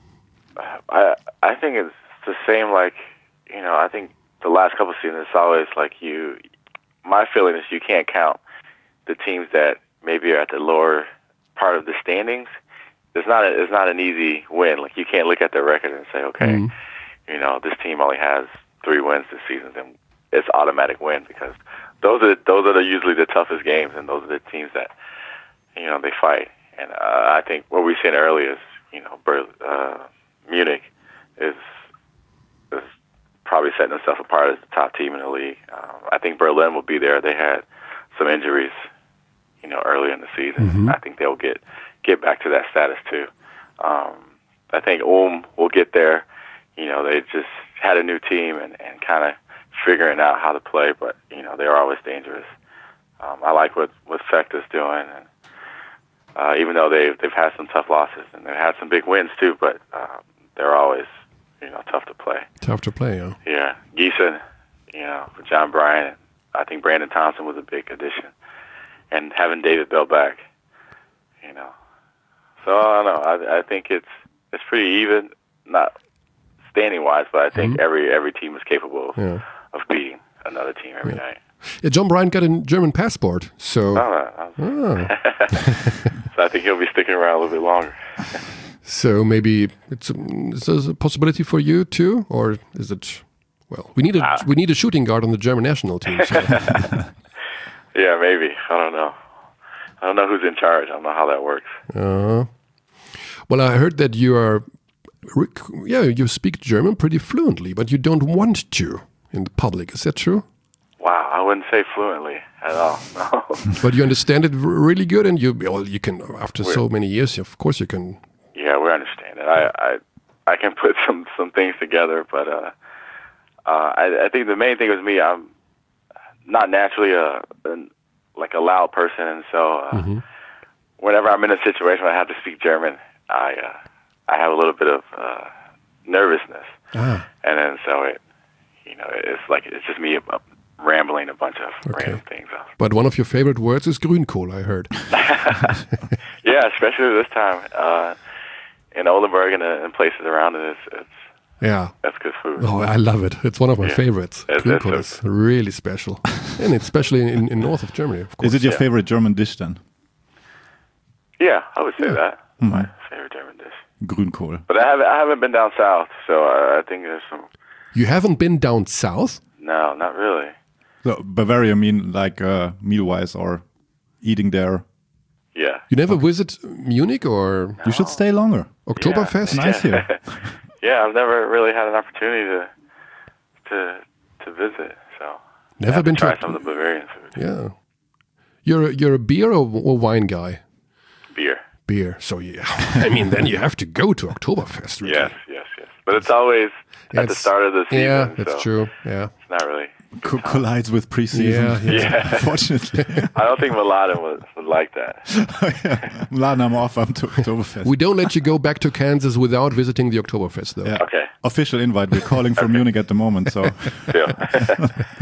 I I think it's the same. Like, you know, I think the last couple of seasons, it's always like you. My feeling is you can't count the teams that maybe are at the lower part of the standings. It's not a, it's not an easy win. Like, you can't look at their record and say, okay, mm-hmm. you know, this team only has three wins this season, and it's automatic win, because those are those are the, usually the toughest games, and those are the teams that, you know, they fight. And uh, I think what we've seen earlier is, you know, Ber- uh, Munich is is probably setting themselves apart as the top team in the league. Um, I think Berlin will be there. They had some injuries, you know, early in the season. Mm-hmm. I think they'll get get back to that status too. Um, I think Ulm will get there. You know, they just had a new team and, and kind of figuring out how to play, but, you know, they're always dangerous. Um, I like what, what Fekta's doing, and uh, even though they've, they've had some tough losses, and they've had some big wins too, but um, they're always, you know, tough to play. Tough to play, yeah. Yeah. Gießen, you know, for John Bryan, I think Brandon Thompson was a big addition. And having David Bell back, you know. So, I don't know. I, I think it's it's pretty even, not standing-wise, but I think mm-hmm. every every team is capable of, yeah. of beating another team every yeah. night. Yeah, John Bryan got a German passport, so... Oh, oh. So I think he'll be sticking around a little bit longer. So maybe it's a, is there a possibility for you too, or is it? Well, we need a uh, we need a shooting guard on the German national team. So. Yeah, maybe. I don't know. I don't know who's in charge. I don't know how that works. Uh, well, I heard that you are, yeah, you speak German pretty fluently, but you don't want to in the public. Is that true? Wow, I wouldn't say fluently at all. No. But you understand it really good, and you well, you can after We're, so many years, of course, you can. Yeah, we understand it. I, I, I can put some, some things together, but uh, uh, I, I think the main thing with me, I'm not naturally a, a like a loud person, and so uh, mm-hmm. whenever I'm in a situation where I have to speak German, I uh, I have a little bit of uh, nervousness, ah. and then so it, you know, it's like it's just me rambling a bunch of okay. random things off. But one of your favorite words is Grünkohl, I heard. Yeah, especially this time. Uh, in Oldenburg and, uh, and places around it, it's, it's yeah, that's good food. Oh, I love it. It's one of my yeah. favorites. It's, Grünkohl it's, is really special, and especially in, in north of Germany, of course. Is it your yeah. favorite German dish then? Yeah, I would say yeah. that. Mm-hmm. My favorite German dish. Grünkohl. But I haven't I haven't been down south, so I, I think there's some. You haven't been down south? No, not really. So Bavaria, I mean, like uh, meal-wise or eating there. Yeah. You never okay. visit Munich, or no. You should stay longer. Oktoberfest, yeah. Nice here. Yeah, I've never really had an opportunity to to to visit. So never been to try to some of the Bavarian food. Yeah. You're a, you're a beer or, or wine guy? Beer. Beer. So yeah, I mean, then you have to go to Oktoberfest. Really. Yes, yes, yes. But it's always yeah, at the start of the season. Yeah, that's so true. Yeah. It's not really. Co- collides with preseason. Yeah, yeah. yeah. Unfortunately. I don't think Mladen would, would like that. Mladen, I'm off. I'm to Oktoberfest. We don't let you go back to Kansas without visiting the Oktoberfest, though. Yeah. Okay. Official invite. We're calling from Munich at the moment, so.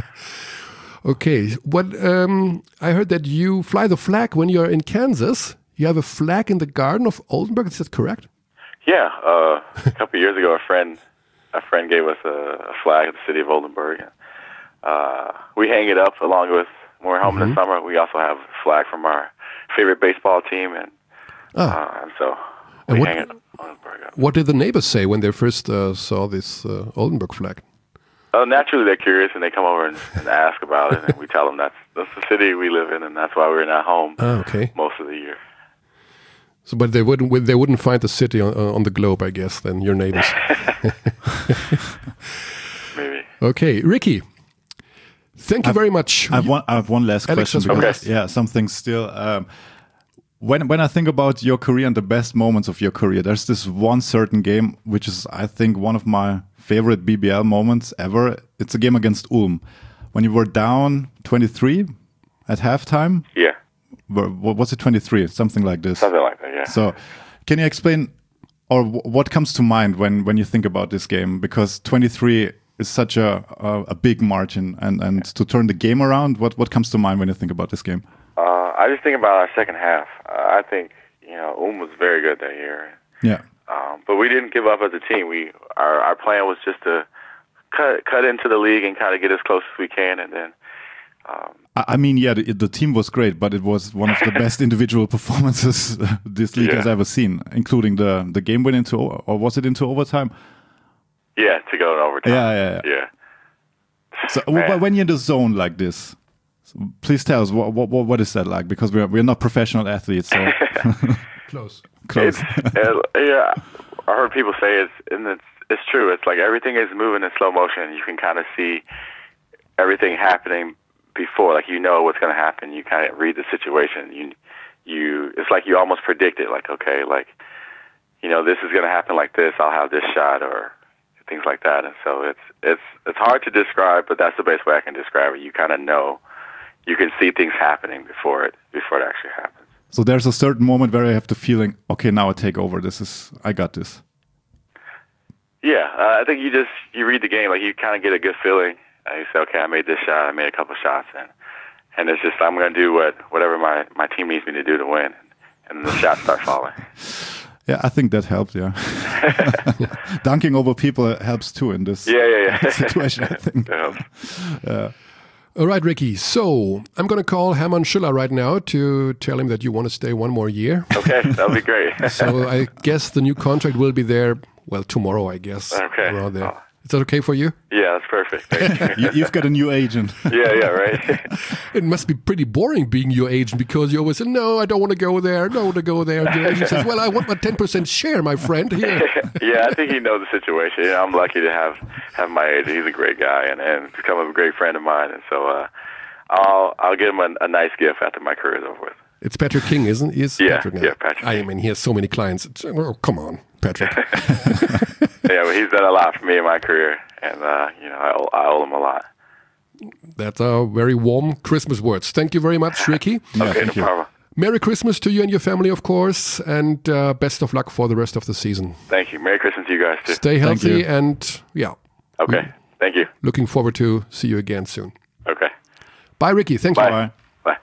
Okay. What um, I heard that you fly the flag when you're in Kansas. You have a flag in the garden of Oldenburg. Is that correct? Yeah, uh, a couple of years ago, a friend a friend gave us a, a flag of the city of Oldenburg. Uh, we hang it up along with when we're home mm-hmm. in the summer. We also have a flag from our favorite baseball team, and ah. uh, and so we and what, hang it Oldenburg up. What did the neighbors say when they first uh, saw this uh, Oldenburg flag? Uh, naturally, they're curious, and they come over and, and ask about it, and we tell them that's that's the city we live in, and that's why we're not home ah, okay. most of the year. So, but they wouldn't they wouldn't find the city on, on the globe, I guess. Then your neighbors. Maybe. Okay, Ricky. Thank you I've, very much. I have one. I have one last Alex question. Because, okay. Yeah, something still. Um, when when I think about your career and the best moments of your career, there's this one certain game which is, I think, one of my favorite B B L moments ever. It's a game against Ulm, when you were down twenty-three at halftime. Yeah. What was it, twenty-three? Something like this. Something like that, yeah. So, can you explain, or what comes to mind when, when you think about this game? Because twenty-three is such a a, a big margin, and, and to turn the game around, what, what comes to mind when you think about this game? Uh, I just think about our second half. Uh, I think, you know, Ulm was very good that year. Yeah. Um, but we didn't give up as a team. We our our plan was just to cut cut into the league and kind of get as close as we can, and then. Um, I mean, yeah, the, the team was great, but it was one of the best individual performances this league yeah. has ever seen, including the the game went into, or was it into overtime? Yeah, to go in overtime. Yeah, yeah, yeah. yeah. So Man. When you're in the zone like this, so please tell us what what what is that like? Because we're we're not professional athletes. So Close. Close. It's, yeah, I heard people say it's and it's it's true. It's like everything is moving in slow motion. You can kind of see everything happening before, like you know what's going to happen. You kind of read the situation. You, you, it's like you almost predict it. Like, okay, like, you know, this is going to happen like this. I'll have this shot or things like that. And so it's it's it's hard to describe, but that's the best way I can describe it. You kind of know, you can see things happening before it before it actually happens. So there's a certain moment where I have the feeling, okay, now I take over. This is, I got this. Yeah, uh, I think you just you read the game, like you kind of get a good feeling. You say, okay, I made this shot, I made a couple shots, and and it's just I'm going to do what whatever my, my team needs me to do to win, and the shots start falling. Yeah, I think that helped. Yeah, dunking over people helps too in this yeah, yeah, yeah. situation. I think. Yeah. All right, Ricky. So I'm going to call Hermann Schüller right now to tell him that you want to stay one more year. Okay, that'll be great. So I guess the new contract will be there. Well, tomorrow, I guess. Okay. Around there. Oh. Is that okay for you? Yeah, that's perfect. Thank you. You've got a new agent. Yeah, yeah, right. It must be pretty boring being your agent because you always say, no, I don't want to go there, don't want to go there. And your agent says, well, I want my ten percent share, my friend. Here. Yeah, I think he knows the situation. Yeah, I'm lucky to have, have my agent. He's a great guy and, and become a great friend of mine. And so uh, I'll I'll give him a, a nice gift after my career is over with. It's Patrick King, isn't he? Is yeah, Patrick now? yeah, Patrick. I mean, he has so many clients. It's, oh, come on, Patrick. Yeah, well, he's done a lot for me in my career, and uh, you know, I owe, I owe him a lot. That's our very warm Christmas words. Thank you very much, Ricky. Yeah, okay, no you. problem. Merry Christmas to you and your family, of course, and uh, best of luck for the rest of the season. Thank you. Merry Christmas to you guys, too. Stay healthy, and yeah. Okay, thank you. Looking forward to see you again soon. Okay. Bye, Ricky. Thank Bye. you. Bye. Bye.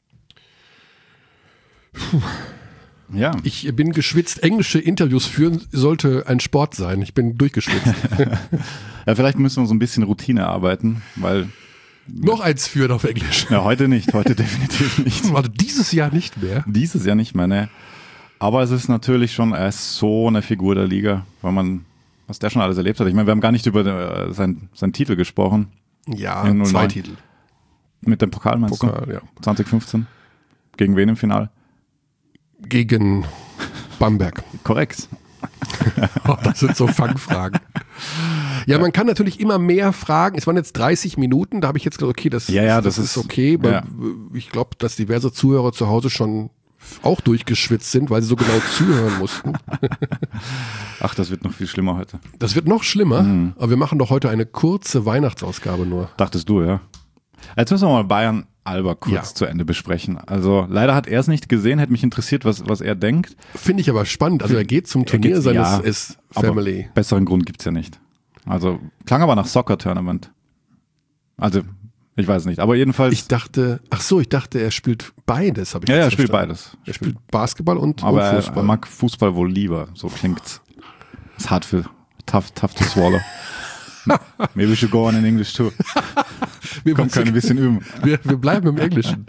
Ja. Ich bin geschwitzt. Englische Interviews führen sollte ein Sport sein. Ich bin durchgeschwitzt. Ja, vielleicht müssen wir so ein bisschen Routine arbeiten, weil... Noch eins führen auf Englisch. Ja, heute nicht. Heute definitiv nicht. Warte, dieses Jahr nicht mehr? Dieses Jahr nicht mehr, ne. Aber es ist natürlich schon, er ist so eine Figur der Liga, weil man, was der schon alles erlebt hat. Ich meine, wir haben gar nicht über äh, sein, seinen Titel gesprochen. Ja, Ja, zwei neun. Titel. Mit dem Pokal meinst Pokal, du? ja. zwanzig fünfzehn. Gegen wen im Finale? Gegen Bamberg. Korrekt. Oh, das sind so Fangfragen. Ja, man kann natürlich immer mehr fragen. Es waren jetzt dreißig Minuten, da habe ich jetzt gesagt, okay, das, Ja, ja, das, das ist ist- okay. Aber ja. ich glaube, dass diverse Zuhörer zu Hause schon auch durchgeschwitzt sind, weil sie so genau zuhören mussten. Ach, das wird noch viel schlimmer heute. Das wird noch schlimmer, Mhm. aber wir machen doch heute eine kurze Weihnachtsausgabe nur. Dachtest du, ja? Jetzt müssen wir mal Bayern Alba kurz Ja. zu Ende besprechen. Also leider hat er es nicht gesehen, hätte mich interessiert, was, was er denkt. Finde ich aber spannend. Also er geht zum Turnier geht- seines ja, ist Aber Family. besseren Grund gibt's ja nicht. Also klang aber nach Soccer-Tournament. Also Ich weiß nicht, aber jedenfalls. Ich dachte, ach so, ich dachte, er spielt beides. Hab ich ja, jetzt er spielt verstanden. beides. Er spielt Basketball und, aber und Fußball. Er, er mag Fußball wohl lieber, so klingt's. Ist hart für, tough, tough to swallow. Maybe we should go on in English too. wir, Komm, können ein bisschen üben. Wir, wir bleiben im Englischen.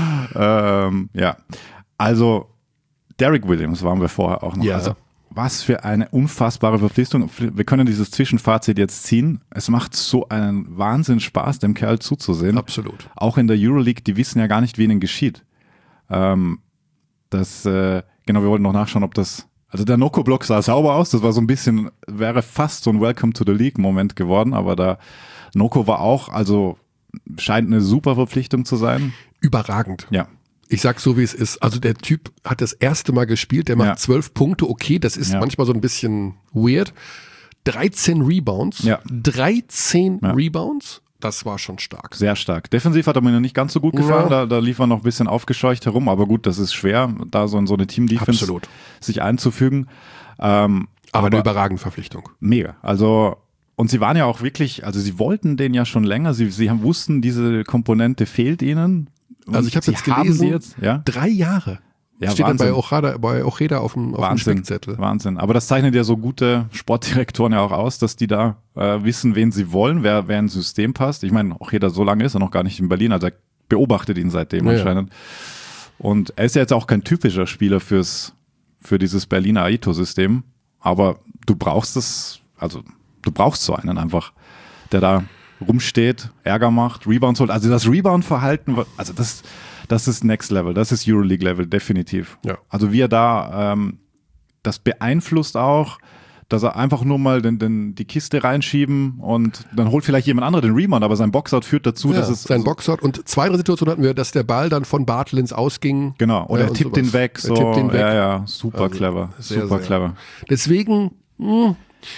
ähm, ja, also Derrick Williams waren wir vorher auch noch. Ja. Also, was für eine unfassbare Verpflichtung. Wir können dieses Zwischenfazit jetzt ziehen. Es macht so einen Wahnsinn Spaß, dem Kerl zuzusehen. Absolut. Auch in der Euroleague, die wissen ja gar nicht, wie ihnen geschieht. Ähm, das, äh, genau, wir wollten noch nachschauen, ob das, also der Noko-Block sah sauber aus. Das war so ein bisschen, wäre fast so ein Welcome to the League-Moment geworden, aber der Noko war auch, also scheint eine super Verpflichtung zu sein. Überragend. Ja. Ich sag so, wie es ist. Also der Typ hat das erste Mal gespielt, der macht Ja. zwölf Punkte, okay, das ist Ja. manchmal so ein bisschen weird. dreizehn Rebounds. Ja. dreizehn Ja. Rebounds, das war schon stark. Sehr stark. Defensiv hat er mir noch nicht ganz so gut gefallen, Ja. da, da lief er noch ein bisschen aufgescheucht herum, aber gut, das ist schwer, da so in so eine Team-Defense Absolut. sich einzufügen. Ähm, Aber eine überragende Verpflichtung. Mega. Also, und sie waren ja auch wirklich, also sie wollten den ja schon länger, sie, sie haben, wussten, diese Komponente fehlt ihnen. Und Also ich habe sie jetzt haben gelesen, sie jetzt, ja? drei Jahre. Ja, Steht Wahnsinn. dann bei Ojeda, bei Ojeda auf dem, auf dem Wahnsinn, Spickzettel. Wahnsinn. Aber das zeichnet ja so gute Sportdirektoren ja auch aus, dass die da äh, wissen, wen sie wollen, wer, wer ins System passt. Ich meine, Ojeda, so lange ist er noch gar nicht in Berlin, also er beobachtet ihn seitdem Ja, anscheinend. Und er ist ja jetzt auch kein typischer Spieler fürs, für dieses Berliner Aito-System, aber du brauchst es, also du brauchst so einen einfach, der da rumsteht, Ärger macht, Rebounds holt. Also das Rebound-Verhalten, also das, das ist Next Level, das ist Euroleague-Level, definitiv. Ja. Also wie er da, ähm, das beeinflusst auch, dass er einfach nur mal den, den, die Kiste reinschieben und dann holt vielleicht jemand anderer den Rebound, aber sein Boxout führt dazu, Ja, dass es sein Boxout. Und zwei, drei Situationen hatten wir, dass der Ball dann von Bartels ausging. genau, oder Ja, er und tippt sowas. den weg, Er so, tippt den weg. ja, ja, super Also, clever, sehr, super sehr. clever. Deswegen, mh,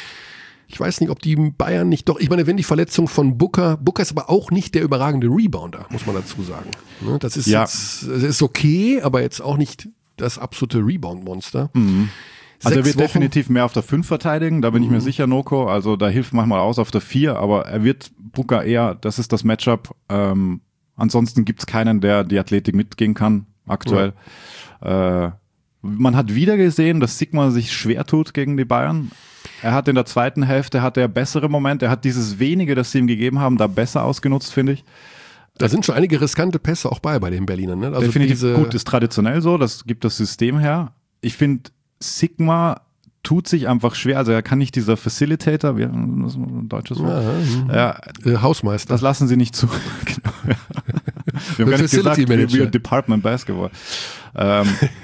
ich weiß nicht, ob die Bayern nicht doch, ich meine, wenn die Verletzung von Booker, Booker ist aber auch nicht der überragende Rebounder, muss man dazu sagen. Ne, Das ist Ja. jetzt, das ist okay, aber jetzt auch nicht das absolute Rebound-Monster. Also er Sechs wird Wochen- definitiv mehr auf der fünf verteidigen, da bin ich mir sicher, Noko. Also da hilft manchmal aus auf der vier, aber er wird Booker eher, das ist das Matchup. Ähm, ansonsten gibt's keinen, der die Athletik mitgehen kann, aktuell. Äh, man hat wieder gesehen, dass Sigma sich schwer tut gegen die Bayern. Er hat in der zweiten Hälfte hatte er bessere Momente. Er hat dieses wenige, das sie ihm gegeben haben, da besser ausgenutzt, finde ich. Da sind schon einige riskante Pässe auch bei, bei den Berlinern. Ne? Also Definitiv diese, gut, ist traditionell so, das gibt das System her. Ich finde, Sigma tut sich einfach schwer, also er kann nicht dieser Facilitator, wie das ist ein deutsches Wort, ja, äh, Hausmeister. das lassen sie nicht zu. Genau, ja. Wir haben gar nicht gesagt, Facility wir, Manager. wir Department Basketball. Ähm,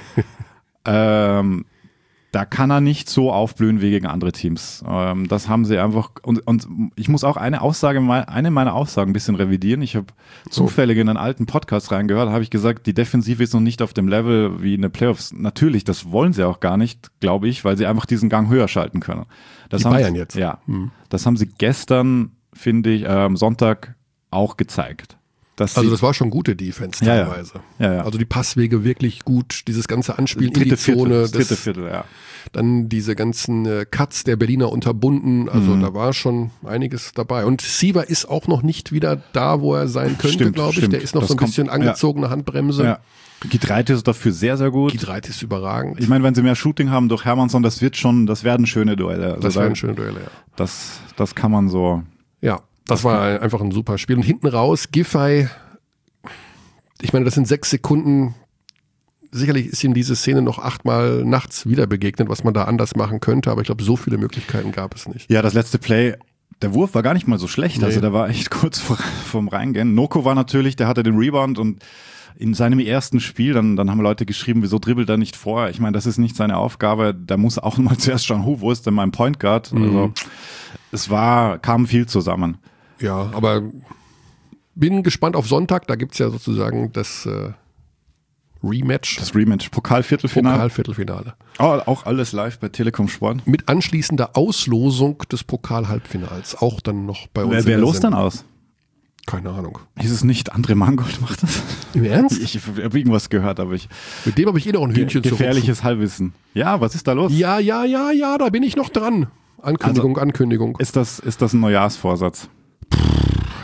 ähm, da kann er nicht so aufblühen wie gegen andere Teams. Ähm, das haben sie einfach, und, und ich muss auch eine Aussage, eine meiner Aussagen ein bisschen revidieren. Ich habe zufällig in einen alten Podcast reingehört, habe ich gesagt, die Defensive ist noch nicht auf dem Level wie in den Playoffs. Natürlich, das wollen sie auch gar nicht, glaube ich, weil sie einfach diesen Gang höher schalten können. Das Die haben Bayern sie, jetzt. Ja, Hm. das haben sie gestern, finde ich, am Sonntag auch gezeigt. Dass Also sie, das war schon gute Defense Ja, ja. teilweise. Ja, ja. Also die Passwege wirklich gut, dieses ganze Anspielen in dritte die Zone, Viertel, das dritte das, Viertel, ja. dann diese ganzen äh, Cuts der Berliner unterbunden, also Mhm. da war schon einiges dabei. Und Siever ist auch noch nicht wieder da, wo er sein könnte, Stimmt, glaube ich. stimmt. Der ist noch Das so ein kommt- bisschen ja. angezogene Handbremse. Ja. Gidreit ist dafür sehr, sehr gut. Gidreit ist überragend. Ich meine, wenn sie mehr Shooting haben durch Hermannsson, das wird schon, das werden schöne Duelle. Also das da- wären schöne Duelle, ja. Das, das kann man so. Ja, das war ein, einfach ein super Spiel. Und hinten raus, Giffey, ich meine, das sind sechs Sekunden. Sicherlich ist ihm diese Szene noch achtmal nachts wieder begegnet, was man da anders machen könnte, aber ich glaube, so viele Möglichkeiten gab es nicht. Ja, das letzte Play, der Wurf war gar nicht mal so schlecht. Nee. Also der war echt kurz vor, vorm Reingehen. Noko war natürlich, der hatte den Rebound und in seinem ersten Spiel, dann, dann haben Leute geschrieben, wieso dribbelt er nicht vor? Ich meine, das ist nicht seine Aufgabe. Da muss auch mal zuerst schauen, huh, wo ist denn mein Point Guard? Also es war, kam viel zusammen. Ja, aber bin gespannt auf Sonntag. Da gibt es ja sozusagen das äh, Rematch, Das Rematch, Pokalviertelfinale. Pokal-Viertelfinale. Oh, auch alles live bei Telekom Sport. Mit anschließender Auslosung des Pokal-Halbfinals. Auch dann noch bei uns. Wer, in wer der los dann Sendung. aus? Keine Ahnung. Ist es nicht André Mangold macht das? Im Ernst? Ich, ich habe irgendwas gehört, aber ich Mit dem habe ich eh noch ein Hühnchen zu gefährliches Halbwissen. Ja, was ist da los? rupfen. Ja, ja, ja, ja, da bin ich noch dran. Ankündigung, Ankündigung. Ist das ist das ein Neujahrsvorsatz?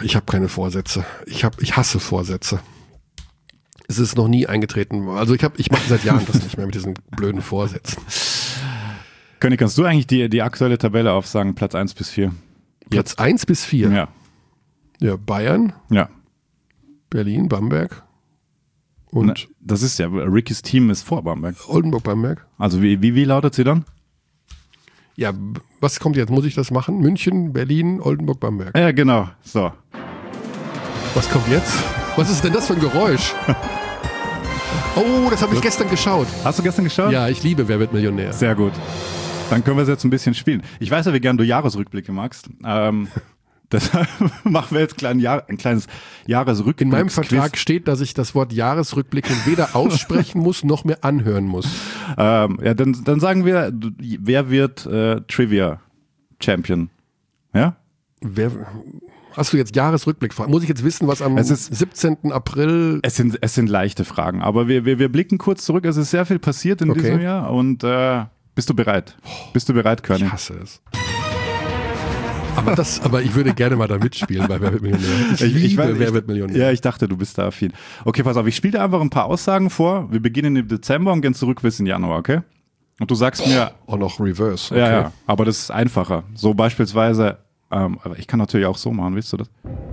Ich habe keine Vorsätze. Ich, hab, ich hasse Vorsätze. Es ist noch nie eingetreten. Also ich, hab, ich mache seit Jahren das nicht mehr mit diesen blöden Vorsätzen. König, kannst du eigentlich die, die aktuelle Tabelle aufsagen, Platz eins bis vier? Platz eins bis vier? Ja. Ja, Bayern, Ja. Berlin, Bamberg und Na, das ist ja, Rickys Team ist vor Bamberg. Oldenburg, Bamberg. Also wie, wie, wie lautet sie dann? Ja, was kommt jetzt? Muss ich das machen? München, Berlin, Oldenburg, Bamberg. Ja, genau. So. Was kommt jetzt? Was ist denn das für ein Geräusch? Oh, das habe ich gestern geschaut. Hast du gestern geschaut? Ja, ich liebe Wer wird Millionär. Sehr gut. Dann können wir es jetzt ein bisschen spielen. Ich weiß ja, wie gern du Jahresrückblicke magst. Ähm, deshalb machen wir jetzt ein, kleinen Jahr, ein kleines Jahresrückblick. In meinem Vertrag steht, dass ich das Wort Jahresrückblicke weder aussprechen muss, noch mehr anhören muss. Ähm, ja, dann, dann sagen wir, wer wird äh, Trivia-Champion? Ja? Wer, hast du jetzt Jahresrückblick? Muss ich jetzt wissen, was am Es ist- siebzehnten April... Es sind, es sind leichte Fragen, aber wir, wir, wir blicken kurz zurück. Es ist sehr viel passiert in Okay. diesem Jahr und äh, bist du bereit? Bist du bereit, Körny? Ich hasse es. Aber, das, aber ich würde gerne mal da mitspielen bei Wer wird Millionär. Ich, Ich- liebe ich weiß- Wer ich- wird Millionär. Ja, ich dachte, du bist da affin. Okay, pass auf, ich spiele dir einfach ein paar Aussagen vor. Wir beginnen im Dezember und gehen zurück bis in Januar, okay? Und du sagst mir, Auch noch Reverse. Okay. ja, ja, aber das ist einfacher. So beispielsweise, ähm, aber ich kann natürlich auch so machen, willst du das?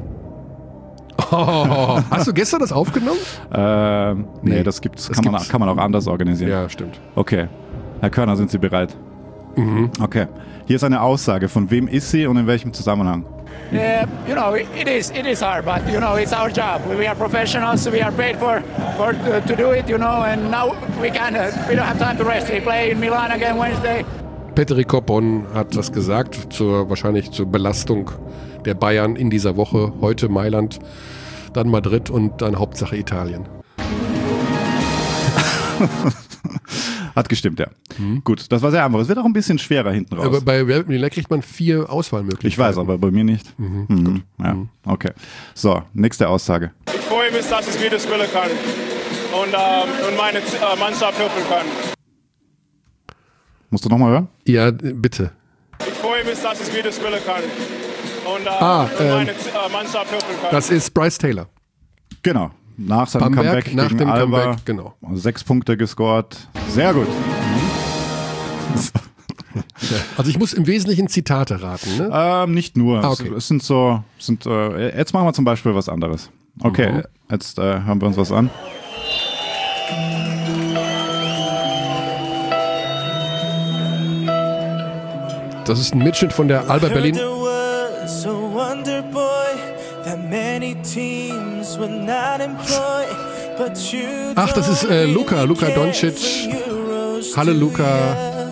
Oh, hast du gestern das aufgenommen? Ähm, nee, Nee, das gibt's, das kann, man, gibt's. kann man auch anders organisieren. Ja, stimmt. Okay, Herr Körner, sind Sie bereit? Mhm. Okay, hier ist eine Aussage. Von wem ist sie und in welchem Zusammenhang? Yeah, you know, it, it is it is hard, but you know, it's our job. We, we are professionals. We are paid for for uh, to do it, you know, and now we can uh, we don't have time to rest. We play in Milan again Wednesday. Petteri Koppon hat das gesagt, zur, wahrscheinlich zur Belastung der Bayern in dieser Woche. Heute Mailand, dann Madrid und dann Hauptsache Italien. Hat gestimmt, ja. Gut, das war sehr einfach. Es wird auch ein bisschen schwerer hinten raus. Aber bei Wer wird Millionär kriegt man vier Auswahlmöglichkeiten. Ich weiß, aber bei mir nicht. Mhm, Mhm, gut. Ja, okay. So, nächste Aussage. Ich freue mich, dass ich wieder spielen kann und, ähm, und meine äh, Mannschaft helfen kann. Musst du nochmal hören? Ja, bitte. Ich freue mich, dass ich wieder spielen kann und, äh, Ah, und ähm, meine äh, Mannschaft helfen kann. Das ist Bryce Taylor. Genau. Nach seinem Bamberg, Comeback nach gegen dem Alba. Comeback, genau. Sechs Punkte gescored. Sehr gut. Also ich muss im Wesentlichen Zitate raten, ne? Ähm, nicht nur. Ah, okay. es, es sind so, es sind, äh, jetzt machen wir zum Beispiel was anderes. Okay, Mhm. jetzt äh, hören wir uns was an. Das ist ein Mitschnitt von der Alba Berlin. There was a wonder boy that many teams would not employ, but you Ach, das ist, äh, don't Luka, really Luka care Doncic. for Euros Halle, to Luka. wear.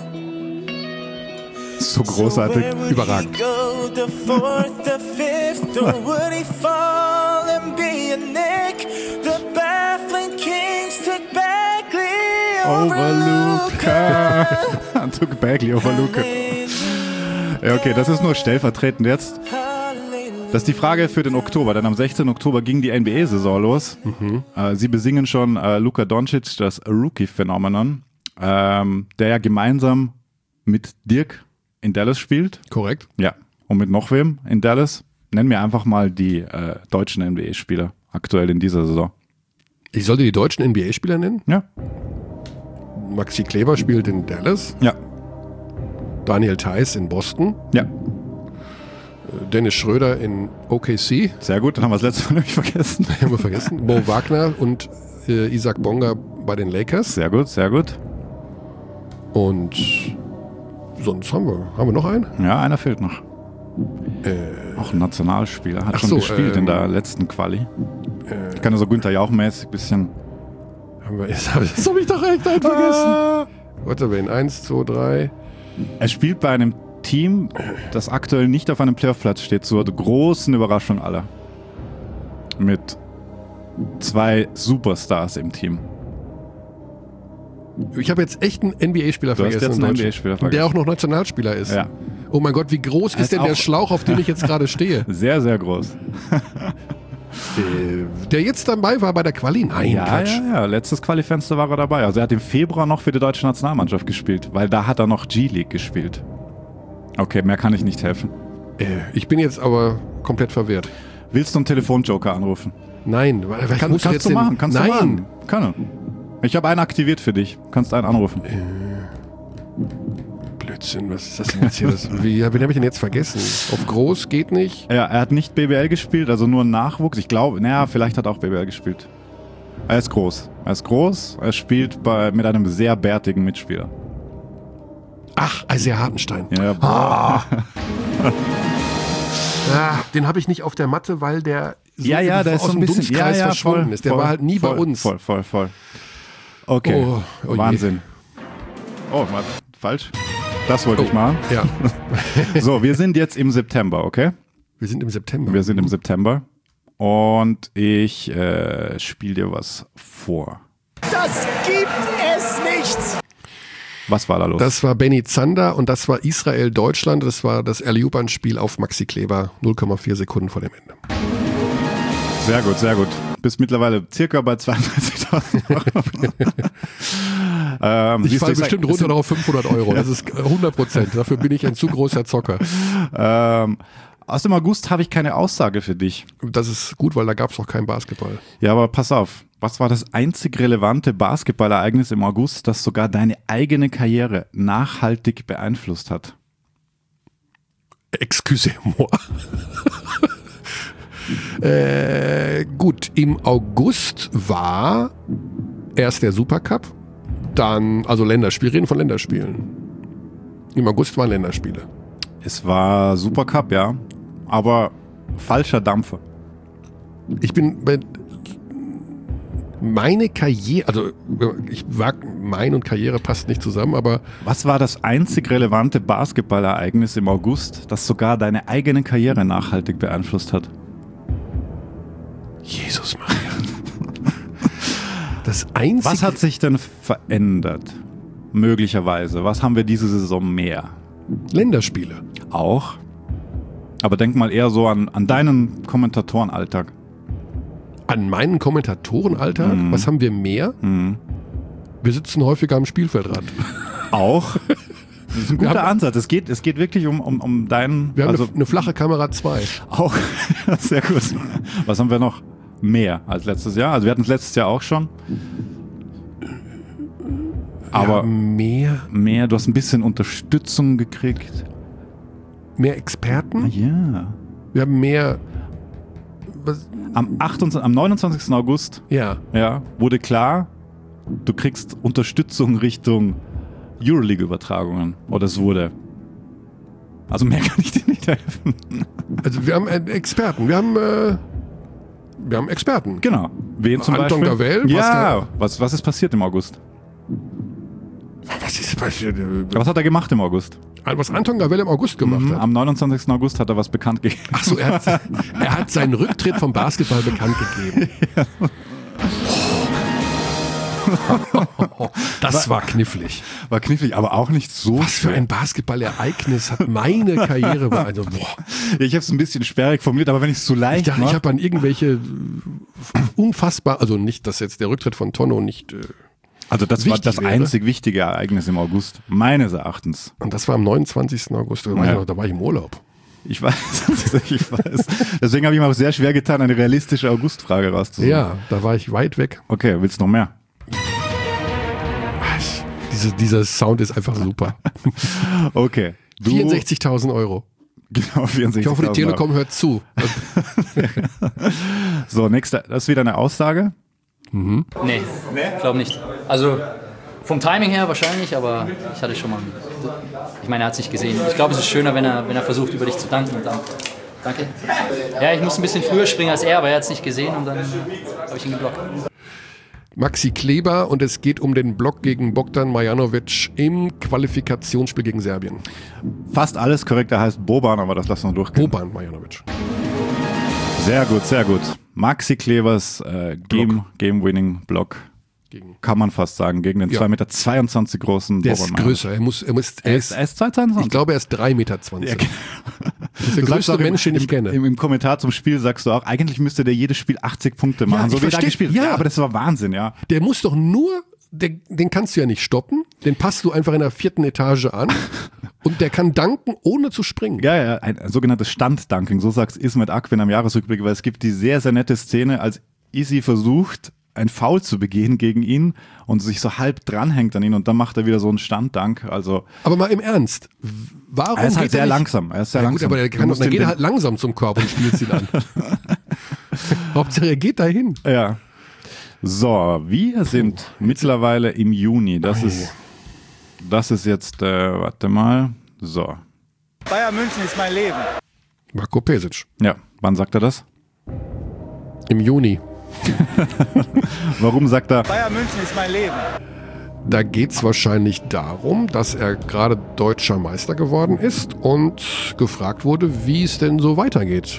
So großartig. Where would Überragend. he go, the fourth, the fifth, or would he fall and be a Nick? The baffling Kings took Bagley over, Over Luka. Luca. Took Bagley over Luca. Ja, okay, das ist nur stellvertretend jetzt. Das ist die Frage für den Oktober, denn am sechzehnten Oktober ging die N B A-Saison los. Mhm. Äh, sie besingen schon äh, Luka Doncic, das Rookie-Phänomenon, ähm, der ja gemeinsam mit Dirk in Dallas spielt. Korrekt. Ja. Und mit noch wem in Dallas? Nenn mir einfach mal die äh, deutschen N B A-Spieler aktuell in dieser Saison. Ich sollte die deutschen N B A-Spieler nennen. Ja. Maxi Kleber spielt in Dallas. Ja. Daniel Theis in Boston. Ja. Dennis Schröder in O K C. Sehr gut, dann haben wir das letzte Mal nämlich vergessen. Haben wir vergessen. Mo Wagner und äh, Isaac Bonga bei den Lakers. Sehr gut, sehr gut. Und sonst haben wir. Haben wir noch einen? Ja, einer fehlt noch. Auch ein Nationalspieler. Hat Ach schon so, gespielt ähm, in der letzten Quali. Ich kann ja so Günther Jauch-mäßig ein bisschen. Haben wir, jetzt habe ich, das hab ich doch echt einen vergessen. Warte, wen? Eins, zwei, drei. Er spielt bei einem Team, das aktuell nicht auf einem Playoff-Platz steht, zur großen Überraschung aller. Mit zwei Superstars im Team. Ich habe jetzt echt einen N B A-Spieler Du hast vergessen. jetzt einen in Deutschland. N B A-Spieler vergessen. Der auch noch Nationalspieler ist. Ja. Oh mein Gott, wie groß Er ist ist denn der auch- Schlauch, auf dem ich jetzt gerade stehe? Sehr, sehr groß. Äh, der jetzt dabei war bei der Quali? Nein, Ja, Quatsch. ja, ja. Letztes Quali-Fenster war er dabei. Also er hat im Februar noch für die deutsche Nationalmannschaft gespielt, weil da hat er noch G-League gespielt. Okay, mehr kann ich nicht helfen. Äh, ich bin jetzt aber komplett verwirrt. Willst du einen Telefonjoker anrufen? Nein, Kann, Kann, kannst du machen, kannst Nein. du machen. Kann. Ich habe einen aktiviert für dich. Kannst einen anrufen. Blödsinn, was ist das denn jetzt hier? Das, wie, wen habe ich denn jetzt vergessen? Auf groß geht nicht. Ja, er hat nicht B B L gespielt, also nur Nachwuchs. Ich glaube, naja, vielleicht hat er auch B B L gespielt. Er ist groß. Er ist groß. Er spielt bei, mit einem sehr bärtigen Mitspieler. Ach, Isaiah Hartenstein. Ja, Ah. Ah, den habe ich nicht auf der Matte, weil der so ja, ja, der ist aus so ein dem bisschen Dunstkreis ja, ja, verschwunden voll, ist. Der voll, war halt nie voll, bei uns. Voll, voll, voll. Okay, Oh, oh je. Wahnsinn. Oh, mal, falsch. Das wollte ich machen. Ja, So, wir sind jetzt im September, okay? wir sind im September. Wir sind im September und ich äh, spiele dir was vor. Das gibt es nicht! Was war da los? Das war Benny Zander und das war Israel-Deutschland. Das war das Erliuban-Spiel auf Maxi Kleber, null Komma vier Sekunden vor dem Ende. Sehr gut, sehr gut. Bist mittlerweile circa bei zweiunddreißigtausend Euro. ähm, Ich siehst du, falle sag- bestimmt runter noch auf fünfhundert Euro. Das ist hundert Prozent. Dafür bin ich ein zu großer Zocker. Ähm, aus dem August habe ich keine Aussage für dich. Das ist gut, weil da gab es auch keinen Basketball. Ja, aber pass auf. Was war das einzig relevante Basketballereignis im August, das sogar deine eigene Karriere nachhaltig beeinflusst hat? Excusez-moi. äh, gut, im August war erst der Supercup, dann, also Länderspiel, reden von Länderspielen. Im August waren Länderspiele. Es war Supercup, ja, aber falscher Dampfer. Ich bin bei meine Karriere, also ich wag, mein und Karriere passt nicht zusammen, aber Was war das einzig relevante Basketballereignis im August, das sogar deine eigene Karriere nachhaltig beeinflusst hat? Jesus Maria. Das einzige. Was hat sich denn verändert? Möglicherweise. Was haben wir diese Saison mehr? Länderspiele. Auch. Aber denk mal eher so an, an deinen Kommentatorenalltag. An meinen Kommentatorenalltag, Mhm. was haben wir mehr? Mhm. Wir sitzen häufiger am Spielfeldrand. Auch. Das ist ein Wir guter haben- Ansatz. Es geht, es geht wirklich um, um, um deinen. Wir haben also eine, eine flache Kamera zwei. auch. Sehr gut. Was haben wir noch? Mehr als letztes Jahr. Also wir hatten es letztes Jahr auch schon. Aber Wir haben mehr, mehr, du hast ein bisschen Unterstützung gekriegt. mehr Ah, Experten. ja. Wir haben mehr. Was, Am, achtundzwanzigsten, am neunundzwanzigsten August ja, ja, wurde klar, du kriegst Unterstützung Richtung Euroleague-Übertragungen. Oder es wurde. Also mehr kann ich dir nicht helfen. also wir haben äh, Experten. Wir haben, äh, wir haben Experten. Genau. Wen zum Anton Beispiel? Gavel, Ja. Pascal- Was, was ist passiert im August? Was ist passiert? Was hat er gemacht im August? Was Anton Gavel im August gemacht Mhm, hat. am neunundzwanzigsten August hat er was bekannt gegeben. Achso, er hat, er hat seinen Rücktritt vom Basketball bekannt gegeben. Das war knifflig. War knifflig, aber auch nicht so. Was für ein Basketballereignis hat meine Karriere beeinflusst. Also, boah. Ich habe es ein bisschen sperrig formuliert, aber wenn ich es so Ich leicht dachte, ich mache. habe an irgendwelche äh, unfassbar, also nicht, dass jetzt der Rücktritt von Tonno nicht, äh, Also das war wichtig das wäre. einzig wichtige Ereignis im August, meines Erachtens. und das war am neunundzwanzigsten August, da war, Ja. ich, noch- da war ich im Urlaub. Ich weiß, ich weiß. Deswegen habe ich mir auch sehr schwer getan, eine realistische Augustfrage rauszusuchen. Ja, da war ich weit weg. Okay, willst du noch mehr? Diese, dieser Sound ist einfach super. Okay. Du, vierundsechzigtausend Euro. Genau, vierundsechzig. Ich hoffe, die Telekom hört zu. So, nächste, das ist wieder eine Aussage. Nee, ich glaube nicht. Also vom Timing her wahrscheinlich, aber ich hatte schon mal. Ich meine, er hat es nicht gesehen. Ich glaube, es ist schöner, wenn er, wenn er versucht, über dich zu danken. Und dann, danke. Ja, ich muss ein bisschen früher springen als er, aber er hat es nicht gesehen und dann habe ich ihn geblockt. Maxi Kleber und es geht um den Block gegen Bogdan Marjanovic im Qualifikationsspiel gegen Serbien. Fast alles korrekt, er heißt Boban, aber das lassen wir durchgehen. Boban Marjanovic. Sehr gut, sehr gut. Maxi Klevers äh, Game, Game-Winning-Block, Gegen. kann man fast sagen, gegen den Ja. zwei Meter zweiundzwanzig großen Der Boban ist Marjanovic. größer. Er muss, er muss, er Er ist, ist, er ist zwei Meter zweiundzwanzig. ich glaube, er ist drei Meter zwanzig. Ja, Das ist der Du sagst größte auch im- Mensch, den ich im, kenne. Im, Im Kommentar zum Spiel sagst du auch, eigentlich müsste der jedes Spiel achtzig Punkte machen, Ja, so ich wie er da versteh- gespielt ja. ja, aber das war Wahnsinn, ja. Der muss doch nur, der, den kannst du ja nicht stoppen. Den passt du einfach in der vierten Etage an und der kann danken, ohne zu springen. Ja, ja, ein, ein sogenanntes Standdanking, so sagt Ismet Akgün am Jahresrückblick, weil es gibt die sehr, sehr nette Szene, als Isi versucht, ein Foul zu begehen gegen ihn und sich so halb dranhängt an ihn und dann macht er wieder so einen Standdank. Also, aber mal im Ernst, warum er ist halt geht sehr er nicht? langsam. Er ist sehr ja, gut, langsam. aber der kann, dann geht er halt langsam zum Korb und spielt ihn an. Hauptsache er geht dahin. Ja. So, wir sind oh. mittlerweile im Juni. Das oh. ist, das ist jetzt, äh, warte mal, so. Bayern München ist mein Leben. Marco Pesic. Ja, wann sagt er das? Im Juni. Warum sagt er? Bayern München ist mein Leben. Da geht es wahrscheinlich darum, dass er gerade deutscher Meister geworden ist und gefragt wurde, wie es denn so weitergeht.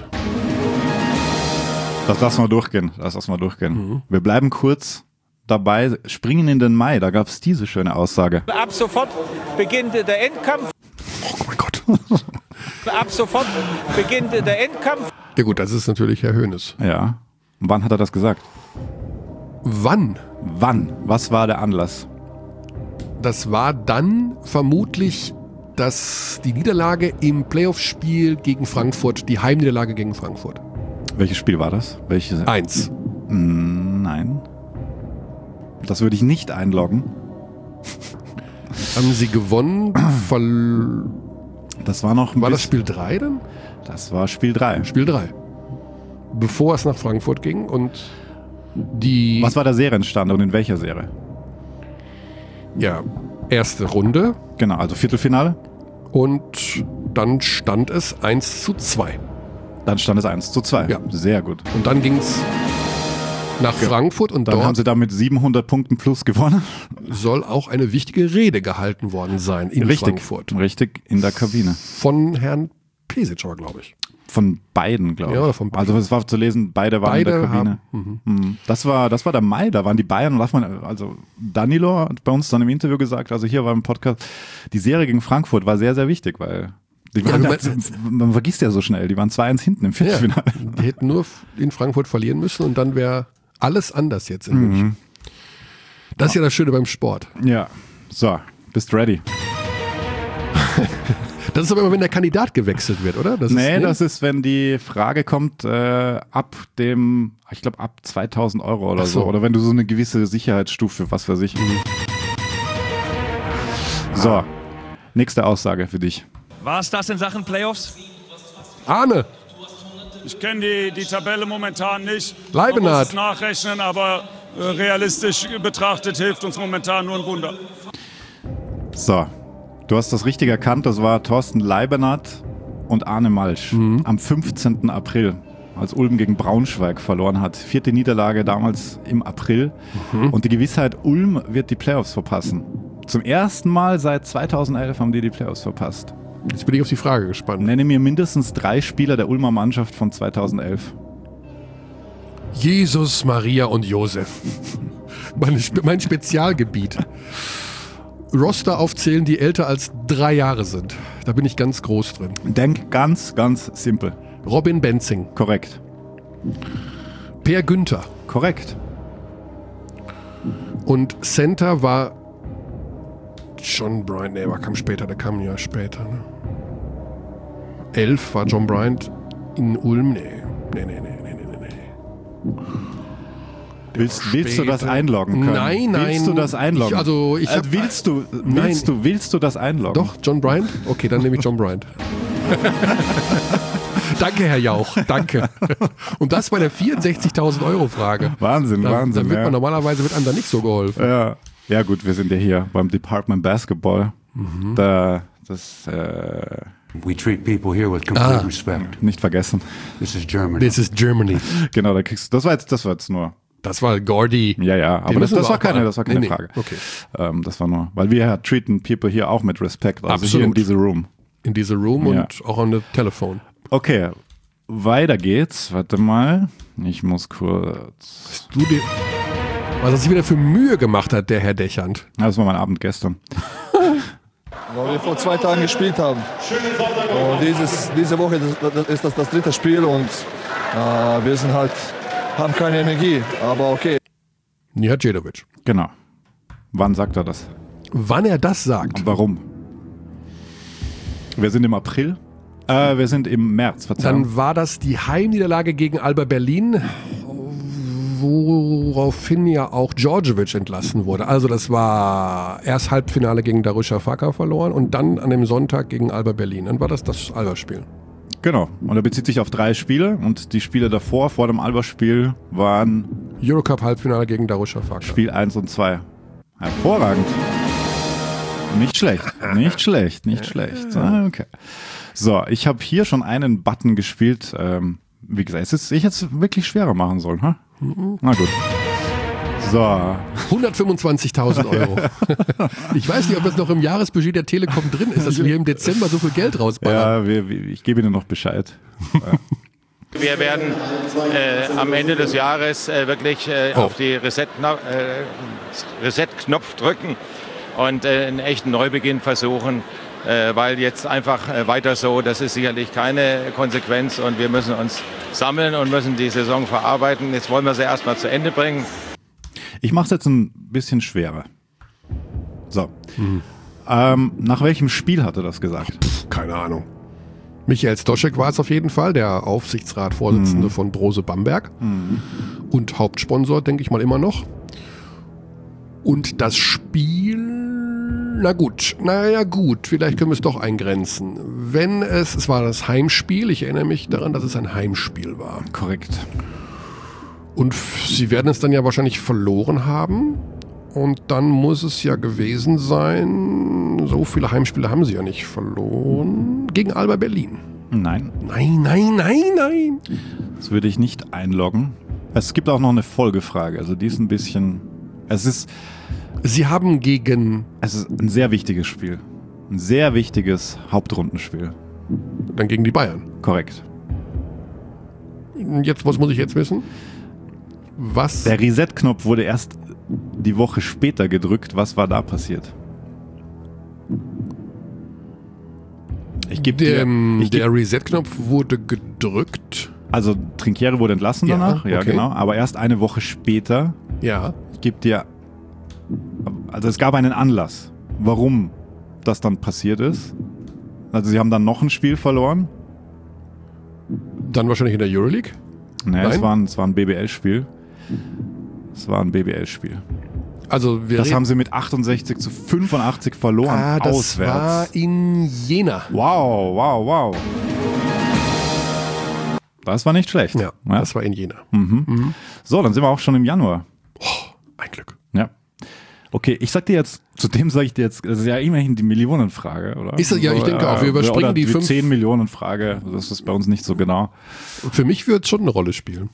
Das lassen wir durchgehen. Das lassen wir durchgehen. Mhm. Wir bleiben kurz dabei, springen in den Mai. Da gab es diese schöne Aussage. Ab sofort beginnt der Endkampf. Oh mein Gott. Ab sofort beginnt der Endkampf. Ja gut, das ist natürlich Herr Hoeneß. Ja. Und wann hat er das gesagt? Wann? Wann? Was war der Anlass? Das war dann vermutlich dass die Niederlage im Playoff-Spiel gegen Frankfurt, die Heimniederlage gegen Frankfurt. Welches Spiel war das? Welches? Eins. Nein. Das würde ich nicht einloggen. Haben sie gewonnen? Verl- das war noch. War das Spiel drei dann? Das war Spiel drei. Spiel drei. Bevor es nach Frankfurt ging und die... Was war der Serienstand und in welcher Serie? Ja, erste Runde. Genau, also Viertelfinale. Und dann stand es eins zu zwei. Dann stand es eins zu zwei. Ja. Sehr gut. Und dann ging es nach Frankfurt und dann dort haben sie damit siebenhundert Punkten plus gewonnen. Soll auch eine wichtige Rede gehalten worden sein in richtig, Frankfurt. Richtig, in der Kabine. Von Herrn Pesic, aber glaube ich. Von beiden, glaube ich. Ja, oder von beiden. Also es war zu lesen, beide waren beide in der Kabine. Haben, mhm. Das war, das war der Mai, da waren die Bayern und man, also Danilo hat bei uns dann im Interview gesagt, also hier war im Podcast, die Serie gegen Frankfurt war sehr, sehr wichtig, weil die waren ja, da, man vergisst ja so schnell, die waren zwei eins hinten im Viertelfinale. Ja, die hätten nur in Frankfurt verlieren müssen und dann wäre alles anders jetzt in mhm. München. Das ist ja das Schöne beim Sport. Ja, so, bist ready. Das ist aber immer, wenn der Kandidat gewechselt wird, oder? Das nee, ist, das ist, wenn die Frage kommt, äh, ab dem, ich glaube, ab zweitausend Euro oder so. so. Oder wenn du so eine gewisse Sicherheitsstufe, was weiß ich. Mhm. So, ah. nächste Aussage für dich. War es das in Sachen Playoffs? Arne. Ich kenne die, die Tabelle momentan nicht. Leibenhardt. Man muss es nachrechnen, aber äh, realistisch betrachtet hilft uns momentan nur ein Wunder. So. Du hast das richtig erkannt, das war Thorsten Leibenhardt und Arne Malsch mhm. am fünfzehnten April, als Ulm gegen Braunschweig verloren hat. Vierte Niederlage damals im April mhm. und die Gewissheit, Ulm wird die Playoffs verpassen. Zum ersten Mal seit zweitausendelf haben die die Playoffs verpasst. Jetzt bin ich auf die Frage gespannt. Nenne mir mindestens drei Spieler der Ulmer Mannschaft von zweitausendelf. Jesus, Maria und Josef. mein, mein Spezialgebiet. Roster aufzählen, die älter als drei Jahre sind. Da bin ich ganz groß drin. Denk ganz, ganz simpel. Robin Benzing. Korrekt. Per Günther. Korrekt. Und Center war John Bryant. Nee, der kam später, der kam ein Jahr später. Ne? Elf war John Bryant in Ulm. Nee, nee, nee, nee, nee, nee, nee. Willst, willst du das einloggen können? Nein, nein. Willst du das einloggen? Ich, also ich hab, äh, willst du, willst du, willst du das einloggen? Doch, John Bryant? Okay, dann nehme ich John Bryant. Danke, Herr Jauch, danke. Und das bei der vierundsechzigtausend Euro Frage. Wahnsinn, da, Wahnsinn. Da wird man ja. normalerweise wird einem da nicht so geholfen. Ja. ja gut, wir sind ja hier beim Department Basketball. Mhm. Da, das, äh, We treat people here with complete ah. respect. Nicht vergessen. This is Germany. This is Germany. Genau, da kriegst du, das war jetzt, das war jetzt nur. Das war Gordy. Ja, ja, aber das, das, war keine, das war keine nee, Frage. Nee. Okay. Ähm, das war nur, weil wir ja treaten people hier auch mit Respekt. Also Absolut. hier in diese Room. In diese Room ja. und auch an der Telefon. Okay, weiter geht's. Warte mal, ich muss kurz. Du dir, was er sich wieder für Mühe gemacht hat, der Herr Dechant. Das war mein Abend gestern. Weil wir vor zwei Tagen gespielt haben. Und dieses, diese Woche das, das ist das, das dritte Spiel und äh, wir sind halt, haben keine Energie, aber okay. Nihadjedovic. Genau. Wann sagt er das? wann er das sagt. Und warum? Wir sind im April. Äh, wir sind im März, Verzeihung. Dann war das die Heimniederlage gegen Alba Berlin, woraufhin ja auch Djordjevic entlassen wurde. Also das war erst Halbfinale gegen Darüşşafaka verloren und dann an dem Sonntag gegen Alba Berlin. Dann war das das Alba-Spiel. Genau. Und er bezieht sich auf drei Spiele und die Spiele davor, vor dem Alba-Spiel, waren Eurocup-Halbfinale gegen Darüşşafaka. Spiel eins und zwei. Hervorragend. Nicht schlecht, nicht schlecht, nicht schlecht. Okay. So, ich habe hier schon einen Button gespielt. Ähm, wie gesagt, es ist, ich hätte es wirklich schwerer machen sollen. Huh? Mhm. Na gut. So. hundertfünfundzwanzigtausend Euro. Ich weiß nicht, ob das noch im Jahresbudget der Telekom drin ist, dass wir im Dezember so viel Geld rausballern. Ja, wir, wir, ich gebe Ihnen noch Bescheid. Wir werden äh, am Ende des Jahres äh, wirklich äh, oh. auf die Reset-Knopf äh, Reset drücken und äh, einen echten Neubeginn versuchen, äh, weil jetzt einfach äh, weiter so, das ist sicherlich keine Konsequenz und wir müssen uns sammeln und müssen die Saison verarbeiten. Jetzt wollen wir sie erstmal zu Ende bringen. Ich mache es jetzt ein bisschen schwerer. So. Mhm. Ähm, nach welchem Spiel hat er das gesagt? Pff, keine Ahnung. Michael Stoschek war es auf jeden Fall, der Aufsichtsratsvorsitzende mhm. von Brose Bamberg mhm. und Hauptsponsor, denke ich mal immer noch. Und das Spiel, na gut, naja gut, vielleicht können wir es doch eingrenzen. Wenn es, es war das Heimspiel, ich erinnere mich daran, dass es ein Heimspiel war. Korrekt. Und sie werden es dann ja wahrscheinlich verloren haben. Und dann muss es ja gewesen sein, so viele Heimspiele haben sie ja nicht verloren, gegen Alba Berlin. Nein. Nein, nein, nein, nein. Das würde ich nicht einloggen. Es gibt auch noch eine Folgefrage, also die ist ein bisschen, es ist... Sie haben gegen... Es ist ein sehr wichtiges Spiel. Ein sehr wichtiges Hauptrundenspiel. Dann gegen die Bayern. Korrekt. Jetzt, was muss ich jetzt wissen? Was? Der Reset-Knopf wurde erst die Woche später gedrückt. Was war da passiert? Ich gebe dir, ich der Reset-Knopf wurde gedrückt. Also Trinchieri wurde entlassen danach, ja, okay. ja genau. Aber erst eine Woche später. Ja. Ich gebe dir, also es gab einen Anlass, warum das dann passiert ist. Also sie haben dann noch ein Spiel verloren. Dann wahrscheinlich in der Euroleague? Nee, es war, ein, es war ein B B L-Spiel. Es war ein B B L-Spiel. Also wir das haben sie mit achtundsechzig zu fünfundachtzig verloren, ah, das auswärts. Das war in Jena. Wow, wow, wow. Das war nicht schlecht. Ja, ja. Das war in Jena. Mhm. Mhm. So, dann sind wir auch schon im Januar. Oh, ein Glück. Ja. Okay, ich sag dir jetzt, zu dem sage ich dir jetzt, das ist ja immerhin die Millionenfrage, oder? Ist das, ja, ich denke auch, wir überspringen oder die fünf... zehn Millionen Frage, das ist bei uns nicht so genau. Für mich wird es schon eine Rolle spielen.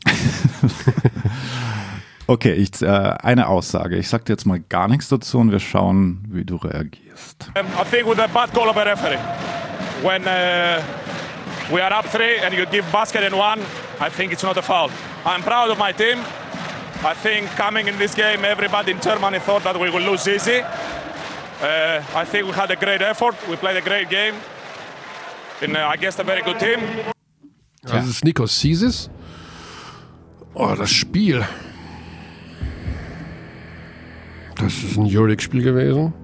Okay, ich, äh, eine Aussage. Ich sag dir jetzt mal gar nichts dazu und wir schauen, wie du reagierst. Um, I think with a bad call of a referee. When uh, we are up three and you give basket in one, I think it's not a foul. I'm proud of my team. I think coming in this game, everybody in Germany thought that we would lose easy. Uh, I think we had a great effort. We played a great game. And, uh, against a very good team. Ja. Das ist Nikos Zisis. Oh, das Spiel. Das ist ein Euroleague-Spiel gewesen.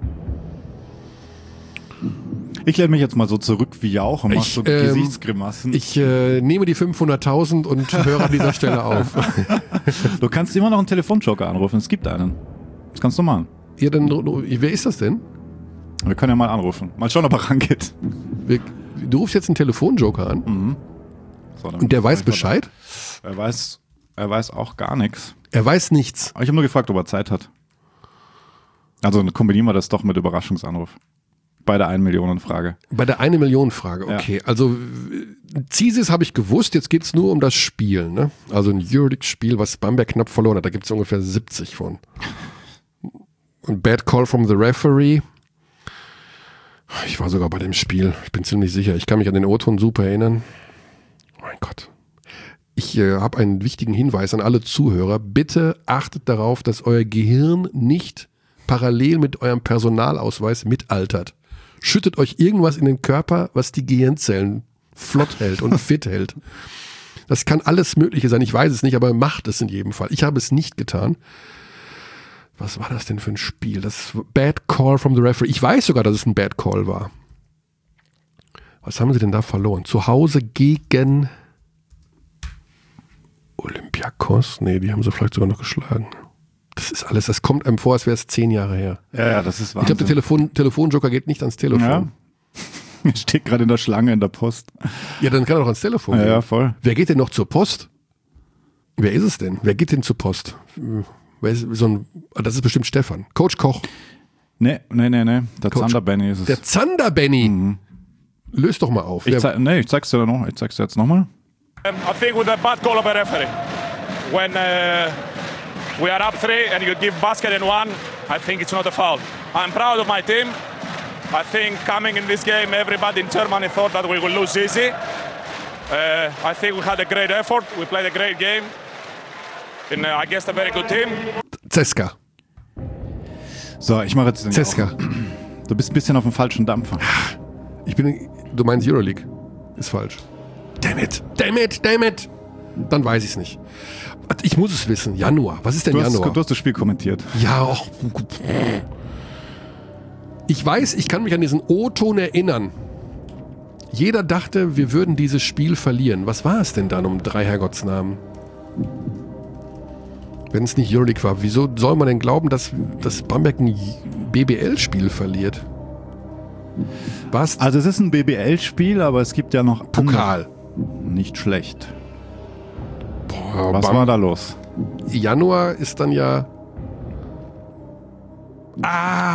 Ich lehne mich jetzt mal so zurück wie Jauch und mach ich, so ähm, Gesichtsgrimassen. Ich äh, nehme die fünfhunderttausend und höre an dieser Stelle auf. Du kannst immer noch einen Telefonjoker anrufen, es gibt einen. Das kannst du machen. Ja, dann, wer ist das denn? Wir können ja mal anrufen. Mal schauen, ob er rangeht. Wir, du rufst jetzt einen Telefonjoker an? Mhm. So, und der weiß Bescheid? Er weiß, er weiß auch gar nichts. Er weiß nichts? Ich habe nur gefragt, ob er Zeit hat. Also kombinieren wir das doch mit Überraschungsanruf. Bei der ein Millionen Frage. Bei der eine Million Frage, okay. Ja. Also Zisis habe ich gewusst, jetzt geht es nur um das Spiel. Ne? Also ein Euroleague-Spiel, was Bamberg knapp verloren hat, da gibt es ungefähr siebzig von. Und Bad Call from the Referee. Ich war sogar bei dem Spiel, ich bin ziemlich sicher. Ich kann mich an den O-Ton super erinnern. Oh mein Gott. Ich äh, habe einen wichtigen Hinweis an alle Zuhörer. Bitte achtet darauf, dass euer Gehirn nicht parallel mit eurem Personalausweis mitaltert. Schüttet euch irgendwas in den Körper, was die Gehirnzellen flott hält und fit hält. Das kann alles Mögliche sein, ich weiß es nicht, aber macht es in jedem Fall. Ich habe es nicht getan. Was war das denn für ein Spiel? Das Bad Call from the Referee. Ich weiß sogar, dass es ein Bad Call war. Was haben sie denn da verloren? Zu Hause gegen Olympiakos? Nee, die haben sie vielleicht sogar noch geschlagen. Das ist alles, das kommt einem vor, als wäre es zehn Jahre her. Ja, ja, das ist Wahnsinn. Ich glaube, der Telefon, Telefonjoker geht nicht ans Telefon. Ja. Er steht gerade in der Schlange in der Post. Ja, dann kann er doch ans Telefon ja, gehen. Ja, voll. Wer geht denn noch zur Post? Wer ist es denn? Wer geht denn zur Post? Wer ist so ein, das ist bestimmt Stefan. Coach Koch. Nee, nee, nee, nee. Der Coach, Zander Benny ist es. Der Zander Benny. Mhm. Löst doch mal auf. Ich, zeig, nee, ich zeig's dir noch. Ich zeig's dir jetzt nochmal. Um, I think with a bad call of a referee. When uh, we are up three and you give basket and one, I think it's not a foul. I'm proud of my team. I think coming in this game, everybody in Germany thought that we would lose easy. Uh, I think we had a great effort. We played a great game. And uh, I guess a very good team. Zeska. So, ich mache jetzt den Zeska. Auch. Du bist ein bisschen auf dem falschen Dampfer. Ich bin, du meinst Euroleague. Ist falsch. Damn it, damn it, damn it. Dann weiß ich es nicht. Ich muss es wissen. Januar. Was ist denn du hast, Januar? Du hast das Spiel kommentiert. Ja, auch. Ich weiß, ich kann mich an diesen O-Ton erinnern. Jeder dachte, wir würden dieses Spiel verlieren. Was war es denn dann um drei Herrgottsnamen? Wenn es nicht Euroleague war, wieso soll man denn glauben, dass, dass Bamberg ein B B L-Spiel verliert? Was? Also es ist ein B B L-Spiel, aber es gibt ja noch Pokal. Andere. Nicht schlecht. Boah, Was Bam- war da los? Januar ist dann ja... Ah!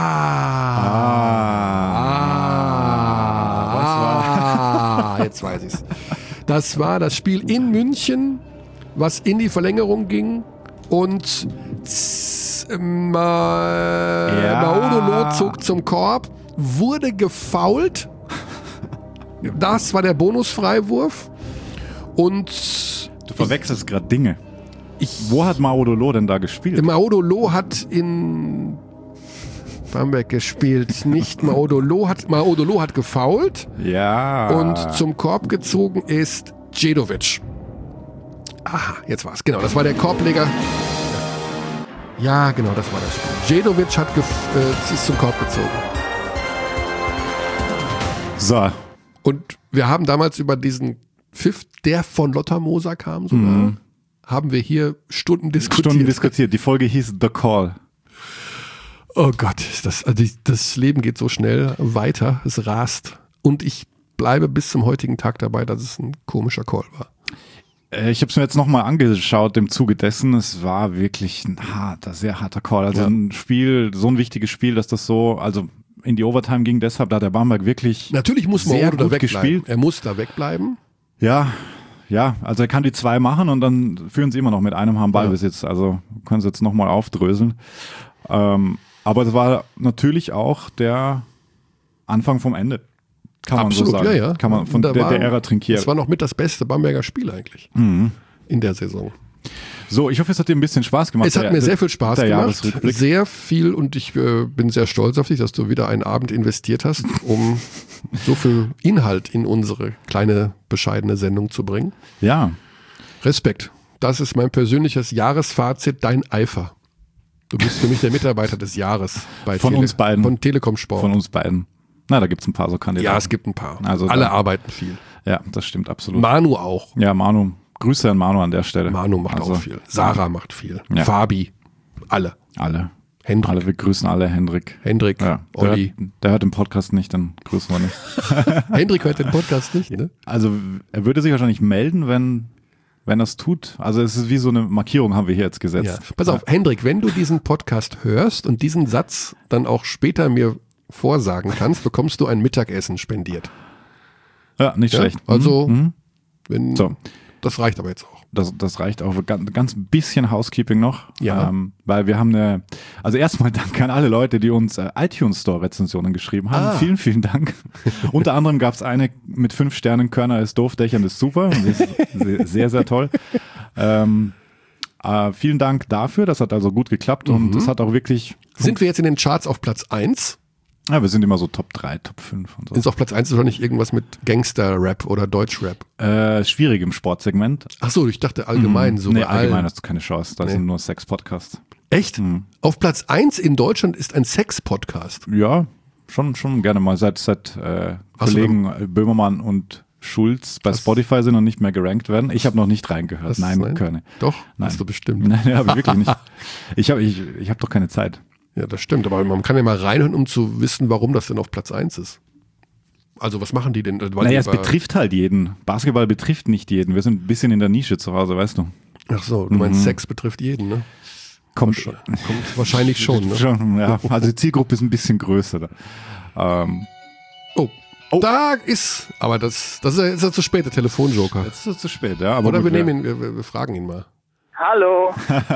Ah! Was war? Ah, jetzt weiß ich's. Das war das Spiel in München, was in die Verlängerung ging und z- ma, Ja. Maodolo zog zum Korb, wurde gefoult. Das war der Bonusfreiwurf und Du verwechselst gerade Dinge. ich, Wo hat Maodolo denn da gespielt? Maodolo hat in Bamberg gespielt, nicht Maodolo hat Maodolo hat gefoult Ja. und zum Korb gezogen ist Djedovic. Aha, jetzt war's. Genau, das war der Korbleger. Ja, genau, das war das Spiel. Djedovic hat gef- äh, ist zum Korb gezogen. So. Und wir haben damals über diesen Pfiff, der von Lothar Moser kam sogar, Mhm. haben wir hier Stunden diskutiert. Stunden diskutiert. Die Folge hieß The Call. Oh Gott, das, also die, das Leben geht so schnell weiter, es rast. Und ich bleibe bis zum heutigen Tag dabei, dass es ein komischer Call war. Äh, Ich habe es mir jetzt nochmal angeschaut im Zuge dessen. Es war wirklich ein harter, sehr harter Call. Also Ja. ein Spiel, so ein wichtiges Spiel, dass das so, also in die Overtime ging deshalb, da hat der Bamberg wirklich Natürlich muss sehr Maodo da gut wegbleiben. gespielt. Er muss da wegbleiben. Ja, ja, also er kann die zwei machen und dann führen sie immer noch mit einem Haben Ballbesitz. Also können sie jetzt nochmal aufdröseln. Ähm, aber es war natürlich auch der Anfang vom Ende. Kann Absolut, man so sagen. ja, ja. Kann man von Da der, war- der Ära Trinkier. Das war noch mit das beste Bamberger Spiel eigentlich Mhm. in der Saison. So, ich hoffe, es hat dir ein bisschen Spaß gemacht. Es hat der, mir sehr viel Spaß der gemacht. Jahresrückblick. Sehr viel und ich äh, bin sehr stolz auf dich, dass du wieder einen Abend investiert hast, um so viel Inhalt in unsere kleine, bescheidene Sendung zu bringen. Ja. Respekt. Das ist mein persönliches Jahresfazit, dein Eifer. Du bist für mich der Mitarbeiter des Jahres bei Von Tele- uns beiden. Von Telekom Sport. Von uns beiden. Na, da gibt es ein paar so Kandidaten. Ja, es gibt ein paar. Also Alle da- arbeiten viel. Ja, das stimmt absolut. Manu auch. Ja, Manu. Grüße an Manu an der Stelle. Manu macht Also, auch viel. Sarah macht viel. Ja. Fabi. Alle. Alle. Hendrik. Alle, wir grüßen alle. Hendrik. Hendrik. Ja, der, Olli. hört, der hört den Podcast nicht, dann grüßen wir nicht. Hendrik hört den Podcast nicht, ne? Also er würde sich wahrscheinlich melden, wenn wenn er es tut. Also es ist wie so eine Markierung, haben wir hier jetzt gesetzt. Ja. Pass auf, Hendrik, wenn du diesen Podcast hörst und diesen Satz dann auch später mir vorsagen kannst, bekommst du ein Mittagessen spendiert. Ja, nicht Ja? schlecht. Also, Mhm. wenn, So. das reicht aber jetzt auch. Das, das reicht auch. Ganz, ganz bisschen Housekeeping noch. Ja. Ähm, weil wir haben eine, also erstmal danke an alle Leute, die uns äh, iTunes Store Rezensionen geschrieben haben. Ah. Vielen, vielen Dank. Unter anderem gab es eine mit fünf Sternen, Körner ist doof, Dächern ist super. Und die ist sehr, sehr, sehr toll. Ähm, äh, vielen Dank dafür. Das hat also gut geklappt und Mhm. es hat auch wirklich, Sind wir jetzt in den Charts auf Platz eins? ja, wir sind immer so Top drei, Top fünf und so. Ist auf Platz eins wahrscheinlich irgendwas mit Gangster-Rap oder Deutsch-Rap? Äh, schwierig im Sportsegment. Ach so, ich dachte allgemein so. Nee, bei allgemein allen. hast du keine Chance. Da Nee. sind nur Sex-Podcasts. Echt? Hm. Auf Platz eins in Deutschland ist ein Sex-Podcast. Ja, schon, schon gerne mal. Seit, seit äh, Kollegen Böhmermann und Schulz bei Spotify sind und nicht mehr gerankt werden. Ich habe noch nicht reingehört. Das, nein, nein? Körne. Doch, nein. hast du bestimmt. Nein, ja, aber wirklich nicht. Ich habe ich, ich hab doch keine Zeit. Ja, das stimmt. Aber man kann ja mal reinhören, um zu wissen, warum das denn auf Platz eins ist. Also was machen die denn? Weil naja, die es betrifft halt jeden. Basketball betrifft nicht jeden. Wir sind ein bisschen in der Nische zu Hause, weißt du. Ach so, du meinst Mhm. Sex betrifft jeden, ne? Kommt, Kommt wahrscheinlich schon, ne? schon, ja. Also die Zielgruppe ist ein bisschen größer. Ähm, oh. Oh. Da ist, aber das, das ist ja, ist ja zu spät, der Telefonjoker. Jetzt ist es zu spät, ja. Aber Oder gut, wir ja. nehmen ihn, wir, wir fragen ihn mal. Hallo.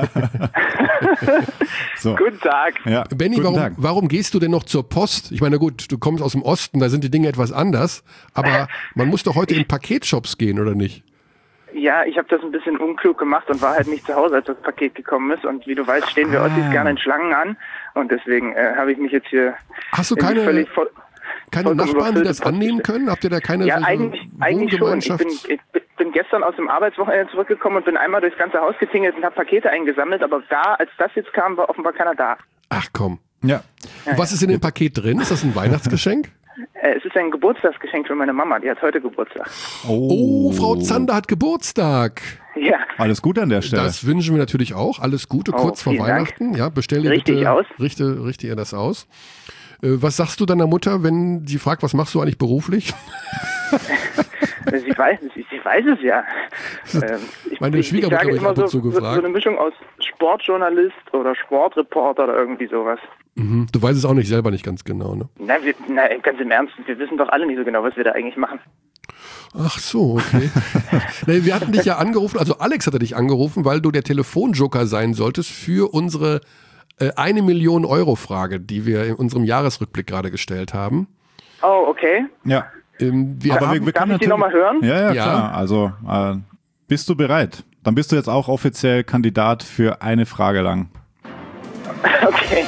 So. Guten Tag. Ja, Benni, guten warum, Tag. warum gehst du denn noch zur Post? Ich meine, gut, du kommst aus dem Osten, da sind die Dinge etwas anders, aber man muss doch heute in Paketshops gehen, oder nicht? Ja, ich habe das ein bisschen unklug gemacht und war halt nicht zu Hause, als das Paket gekommen ist. Und wie du weißt, stehen wir Ah. Ossis gerne in Schlangen an. Und deswegen äh, habe ich mich jetzt hier... Hast du in die keine, völlig voll- keine vollkommen Nachbarn, die überfüllte das Post annehmen gestellt. können? Habt ihr da keine Ja, so eigentlich, eigentlich schon. Ich bin, Wohngemeinschafts- ich bin gestern aus dem Arbeitswochenende zurückgekommen und bin einmal durchs ganze Haus getingelt und habe Pakete eingesammelt. Aber da, als das jetzt kam, war offenbar keiner da. Ach komm. Ja. Und was ist in dem Paket drin? Ist das ein Weihnachtsgeschenk? Äh, es ist ein Geburtstagsgeschenk für meine Mama. Die hat heute Geburtstag. Oh, Frau Zander hat Geburtstag. Ja. Alles Gute an der Stelle. Das wünschen wir natürlich auch. Alles Gute, Oh, kurz vor vielen Dank. Weihnachten. Ja, bestell dir Richtig bitte, aus. Richte, richte ihr das aus. Äh, was sagst du deiner Mutter, wenn sie fragt, was machst du eigentlich beruflich? Sie weiß, sie, sie weiß es ja. Ähm, ich, Meine ich, Schwiegermutter ich habe sage ich immer ab und so, zu so, so gefragt. eine Mischung aus Sportjournalist oder Sportreporter oder irgendwie sowas. Mhm. Du weißt es auch nicht selber nicht ganz genau, ne? Na, wir, na, ganz im Ernst, wir wissen doch alle nicht so genau, was wir da eigentlich machen. Ach so, okay. Nee, wir hatten dich ja angerufen, also Alex hatte dich angerufen, weil du der Telefonjoker sein solltest für unsere äh, eine Million Euro Frage, die wir in unserem Jahresrückblick gerade gestellt haben. Oh, okay. Ja. Ähm, wir Aber haben, wir, wir Darf können ich die natürlich- nochmal hören? Ja, ja, Ja. klar. Also, äh, bist du bereit? Dann bist du jetzt auch offiziell Kandidat für eine Frage lang. Okay.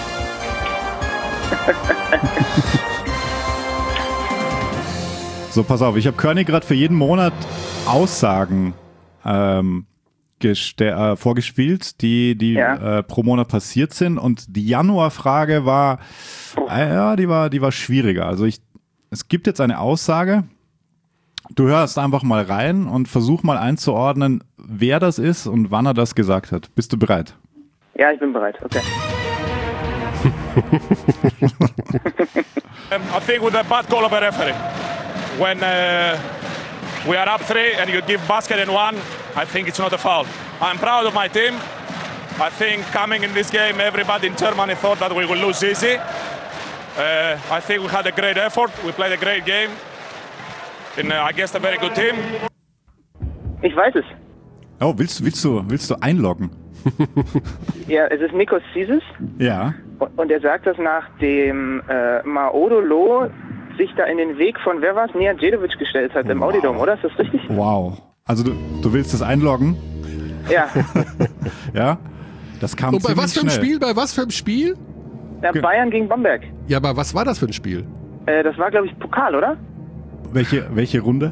So, pass auf, ich habe Körny gerade für jeden Monat Aussagen ähm, geste- äh, vorgespielt, die, die Ja. äh, pro Monat passiert sind. Und die Januarfrage war, äh, ja, die war, die war schwieriger. Also ich, es gibt jetzt eine Aussage. Du hörst einfach mal rein und versuch mal einzuordnen, wer das ist und wann er das gesagt hat. Bist du bereit? Ja, ich bin bereit. Okay. Um, I think with a bad call of a referee. When uh, we are up three and you give basket and one, I think it's not a foul. I'm proud of my team. I think coming in this game, everybody in Germany thought that we will lose easy. Uh, I think we had a great effort. We played a great game. And uh, I guess a very good team. Ich weiß es. Oh, willst, willst, du, willst du einloggen? Ja, es ist Nikos Zisis. Ja. Und und er sagt das, nachdem äh, Maodolo sich da in den Weg von, wer war es, Nihat Djedovic gestellt hat im Audidom, oder? Ist das richtig? Wow. Also du, du willst das einloggen? Ja. Ja? Das kam Und bei ziemlich was für einem schnell. Spiel? Bei was für einem Spiel? ja Bayern gegen Bamberg. Ja, aber was war das für ein Spiel? Äh, das war, glaube ich, Pokal, oder? Welche, welche Runde?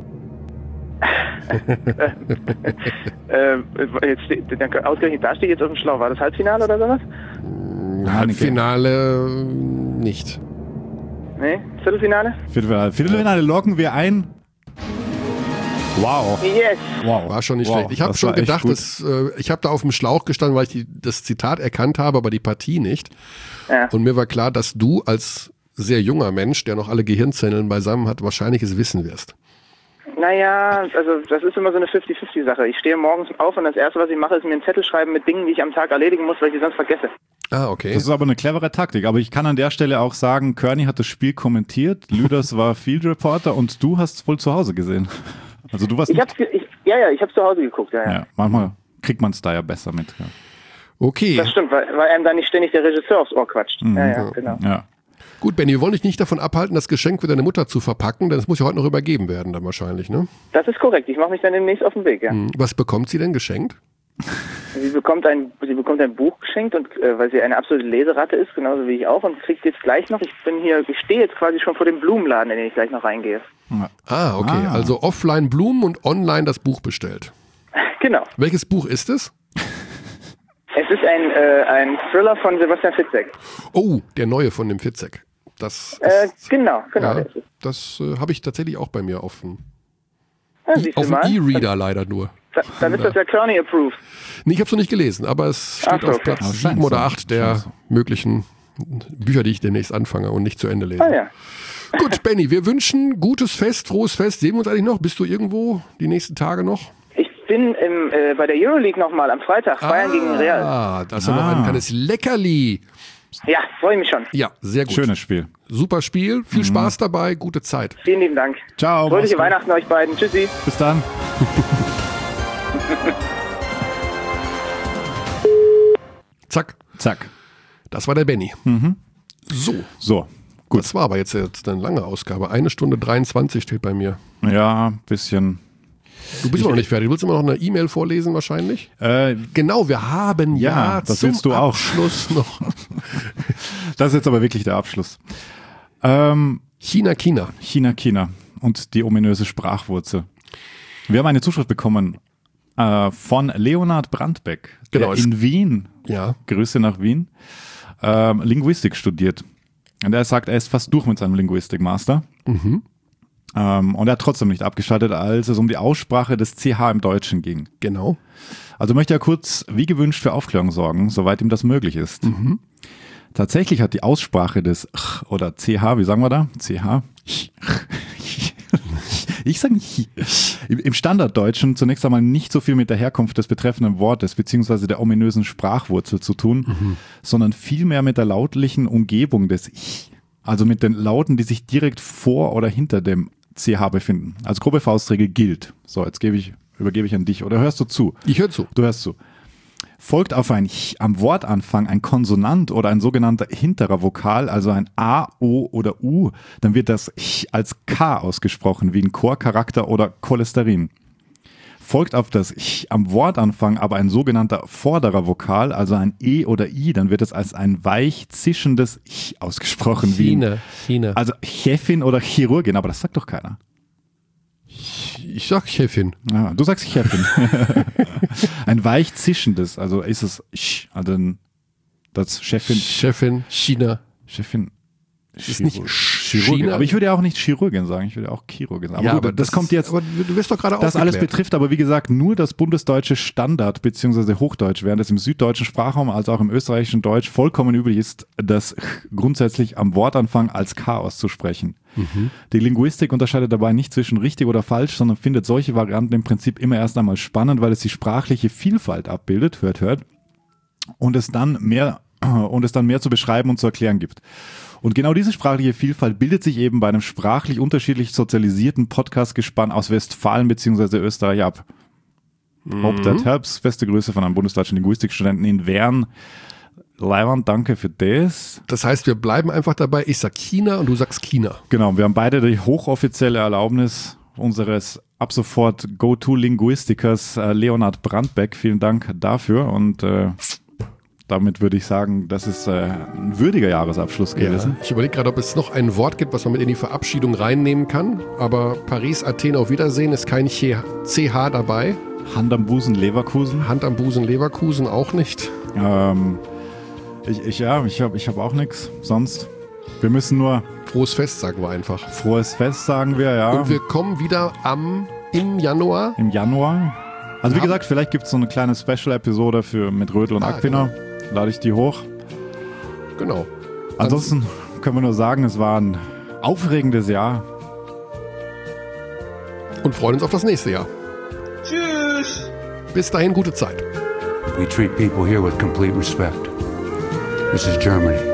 Äh, jetzt, steht- der- ausgerechnet da steht jetzt auf dem Schlauch. War das Halbfinale oder sowas? Halbfinale äh, nicht. Nee? Viertelfinale? Viertelfinale. Viertelfinale loggen wir ein. Wow. Yes! Wow. War schon nicht Wow, schlecht. Ich habe das schon war echt gedacht, gut. dass, äh, ich habe da auf dem Schlauch gestanden, weil ich die, das Zitat erkannt habe, aber die Partie nicht. Ja. Und mir war klar, dass du als sehr junger Mensch, der noch alle Gehirnzellen beisammen hat, wahrscheinlich es wissen wirst. Naja, also das ist immer so eine fifty-fifty-Sache. Ich stehe morgens auf und das Erste, was ich mache, ist mir einen Zettel schreiben mit Dingen, die ich am Tag erledigen muss, weil ich die sonst vergesse. Ah, okay. Das ist aber eine clevere Taktik. Aber ich kann an der Stelle auch sagen, Körny hat das Spiel kommentiert, Lüders war Field Reporter und du hast es wohl zu Hause gesehen. Also du warst Ich nicht... hab's, ge- ich, ja, ja, ich habe zu Hause geguckt, ja, ja. Ja, manchmal kriegt man es da ja besser mit. Ja. Okay. Das stimmt, weil, weil einem da nicht ständig der Regisseur aufs Ohr quatscht. Mhm. Ja, ja, genau. Ja. Gut, Benni, wir wollen dich nicht davon abhalten, das Geschenk für deine Mutter zu verpacken, denn es muss ja heute noch übergeben werden dann wahrscheinlich, ne? Das ist korrekt. Ich mache mich dann demnächst auf den Weg, ja. Hm, Was bekommt sie denn geschenkt? Sie bekommt ein, sie bekommt ein Buch geschenkt und äh, weil sie eine absolute Leseratte ist, genauso wie ich auch, und kriegt jetzt gleich noch. Ich bin hier, ich stehe jetzt quasi schon vor dem Blumenladen, in den ich gleich noch reingehe. Ah, okay. Ah. Also offline Blumen und online das Buch bestellt. Genau. Welches Buch ist es? Es ist nämlich ein, äh, ein Thriller von Sebastian Fitzek. Oh, der neue von dem Fitzek. Das Äh, ist, genau, genau. ja, der ist es. das äh, habe ich tatsächlich auch bei mir auf dem Ja, siehst du auf mal. dem E-Reader leider nur. Da, dann ist das ja Kearney approved. Nee, ich habe es noch nicht gelesen, aber es steht Ach so, auf okay. Platz Ah, sieben scheint oder so. acht der Scheint so. möglichen Bücher, die ich demnächst anfange und nicht zu Ende lese. Ah ja. Gut, Benny, wir wünschen gutes Fest, frohes Fest. Sehen wir uns eigentlich noch? Bist du irgendwo die nächsten Tage noch? Ich bin im, äh, bei der Euroleague nochmal am Freitag, Bayern gegen Real. Ah, das ist ja noch Ah. ein kleines Leckerli. Ja, freue mich schon. Ja, sehr gut. Schönes Spiel. Super Spiel, viel Spaß dabei, gute Zeit. Vielen lieben Dank. Ciao. Fröhliche mach's gut. Weihnachten euch beiden. Tschüssi. Bis dann. Zack, Zack. das war der Benny. So, So, gut. das war aber jetzt, jetzt eine lange Ausgabe. Eine Stunde dreiundzwanzig steht bei mir. Ja, bisschen. Du bist immer noch nicht fertig. Du willst immer noch eine E-Mail vorlesen wahrscheinlich? Äh, Genau, wir haben ja, Ja, das zum willst du auch. Abschluss noch das ist jetzt aber wirklich der Abschluss. Ähm, China, China. China, China und die ominöse Sprachwurzel. Wir haben eine Zuschrift bekommen äh, von Leonhard Brandbeck, der Genau, in Wien, Ja, Grüße nach Wien, ähm, Linguistik studiert. Und er sagt, er ist fast durch mit seinem Linguistik-Master. Mhm. Ähm, und er hat trotzdem nicht abgeschaltet, als es um die Aussprache des C H im Deutschen ging. genau. Also möchte er kurz, wie gewünscht, für Aufklärung sorgen, soweit ihm das möglich ist. Mhm. Tatsächlich hat die Aussprache des Ch oder C H, wie sagen wir da? C H? Ich sage nicht. Im im Standarddeutschen zunächst einmal nicht so viel mit der Herkunft des betreffenden Wortes beziehungsweise der ominösen Sprachwurzel zu tun, Mhm. sondern vielmehr mit der lautlichen Umgebung des Ich. Also mit den Lauten, die sich direkt vor oder hinter dem C H befinden. Als grobe Faustregel gilt. So, jetzt gebe ich, übergebe ich an dich. Oder hörst du zu? Ich höre zu. Du hörst zu. Folgt auf ein Ch am Wortanfang ein Konsonant oder ein sogenannter hinterer Vokal, also ein A, O oder U, dann wird das Ch als K ausgesprochen, wie ein Chorcharakter oder Cholesterin. Folgt auf das Ch am Wortanfang aber ein sogenannter vorderer Vokal, also ein E oder I, dann wird es als ein weich zischendes Ch ausgesprochen, wie China, ein, China. also Chefin oder Chirurgin, aber das sagt doch keiner. Ich sag Chefin. Ja, du sagst Chefin. Ein weich zischendes, also ist es Ch, also ein- das Chefin, Chefin, China. Chefin, ist nicht Chirurgin. China. Aber ich würde ja auch nicht Chirurgin sagen, ich würde auch Chirurgin sagen. Aber Ja, gut, aber das, das kommt ist- jetzt, aber du wirst doch gerade das alles aufgeklärt. betrifft aber wie gesagt nur das bundesdeutsche Standard bzw. Hochdeutsch, während es im süddeutschen Sprachraum als auch im österreichischen Deutsch vollkommen üblich ist, das Ch grundsätzlich am Wortanfang als K auszusprechen. Mhm. Die Linguistik unterscheidet dabei nicht zwischen richtig oder falsch, sondern findet solche Varianten im Prinzip immer erst einmal spannend, weil es die sprachliche Vielfalt abbildet, hört, hört, und es dann mehr und es dann mehr zu beschreiben und zu erklären gibt. Und genau diese sprachliche Vielfalt bildet sich eben bei einem sprachlich unterschiedlich sozialisierten Podcast-Gespann aus Westfalen bzw. Österreich ab. Mhm. Hope that helps. Beste Grüße von einem bundesdeutschen Linguistikstudenten in Wern. Leiwand, danke für das. Das heißt, wir bleiben einfach dabei. Ich sag China und du sagst China. Genau, wir haben beide die hochoffizielle Erlaubnis unseres ab sofort Go-To-Linguistikers äh, Leonhard Brandbeck. Vielen Dank dafür und äh, damit würde ich sagen, das ist äh, ein würdiger Jahresabschluss gewesen. Ich überlege gerade, ob es noch ein Wort gibt, was man mit in die Verabschiedung reinnehmen kann. Aber Paris, Athen, auf Wiedersehen ist kein C H dabei. Hand am Busen, Leverkusen. Hand am Busen, Leverkusen auch nicht. Ähm, ich, ich, ja, ich habe ich hab auch nichts sonst. Wir müssen nur Frohes Fest, sagen wir einfach. frohes Fest, sagen wir, ja. Und wir kommen wieder am im Januar. Im Januar. Also wie Ja. gesagt, vielleicht gibt es so eine kleine Special-Episode für mit Rödel und Ah, Aquina. Lade ich die hoch. Genau. Ansonsten können wir nur sagen, es war ein aufregendes Jahr. Und freuen uns auf das nächste Jahr. Tschüss. Bis dahin, gute Zeit. We treat people here with complete respect. This is Germany.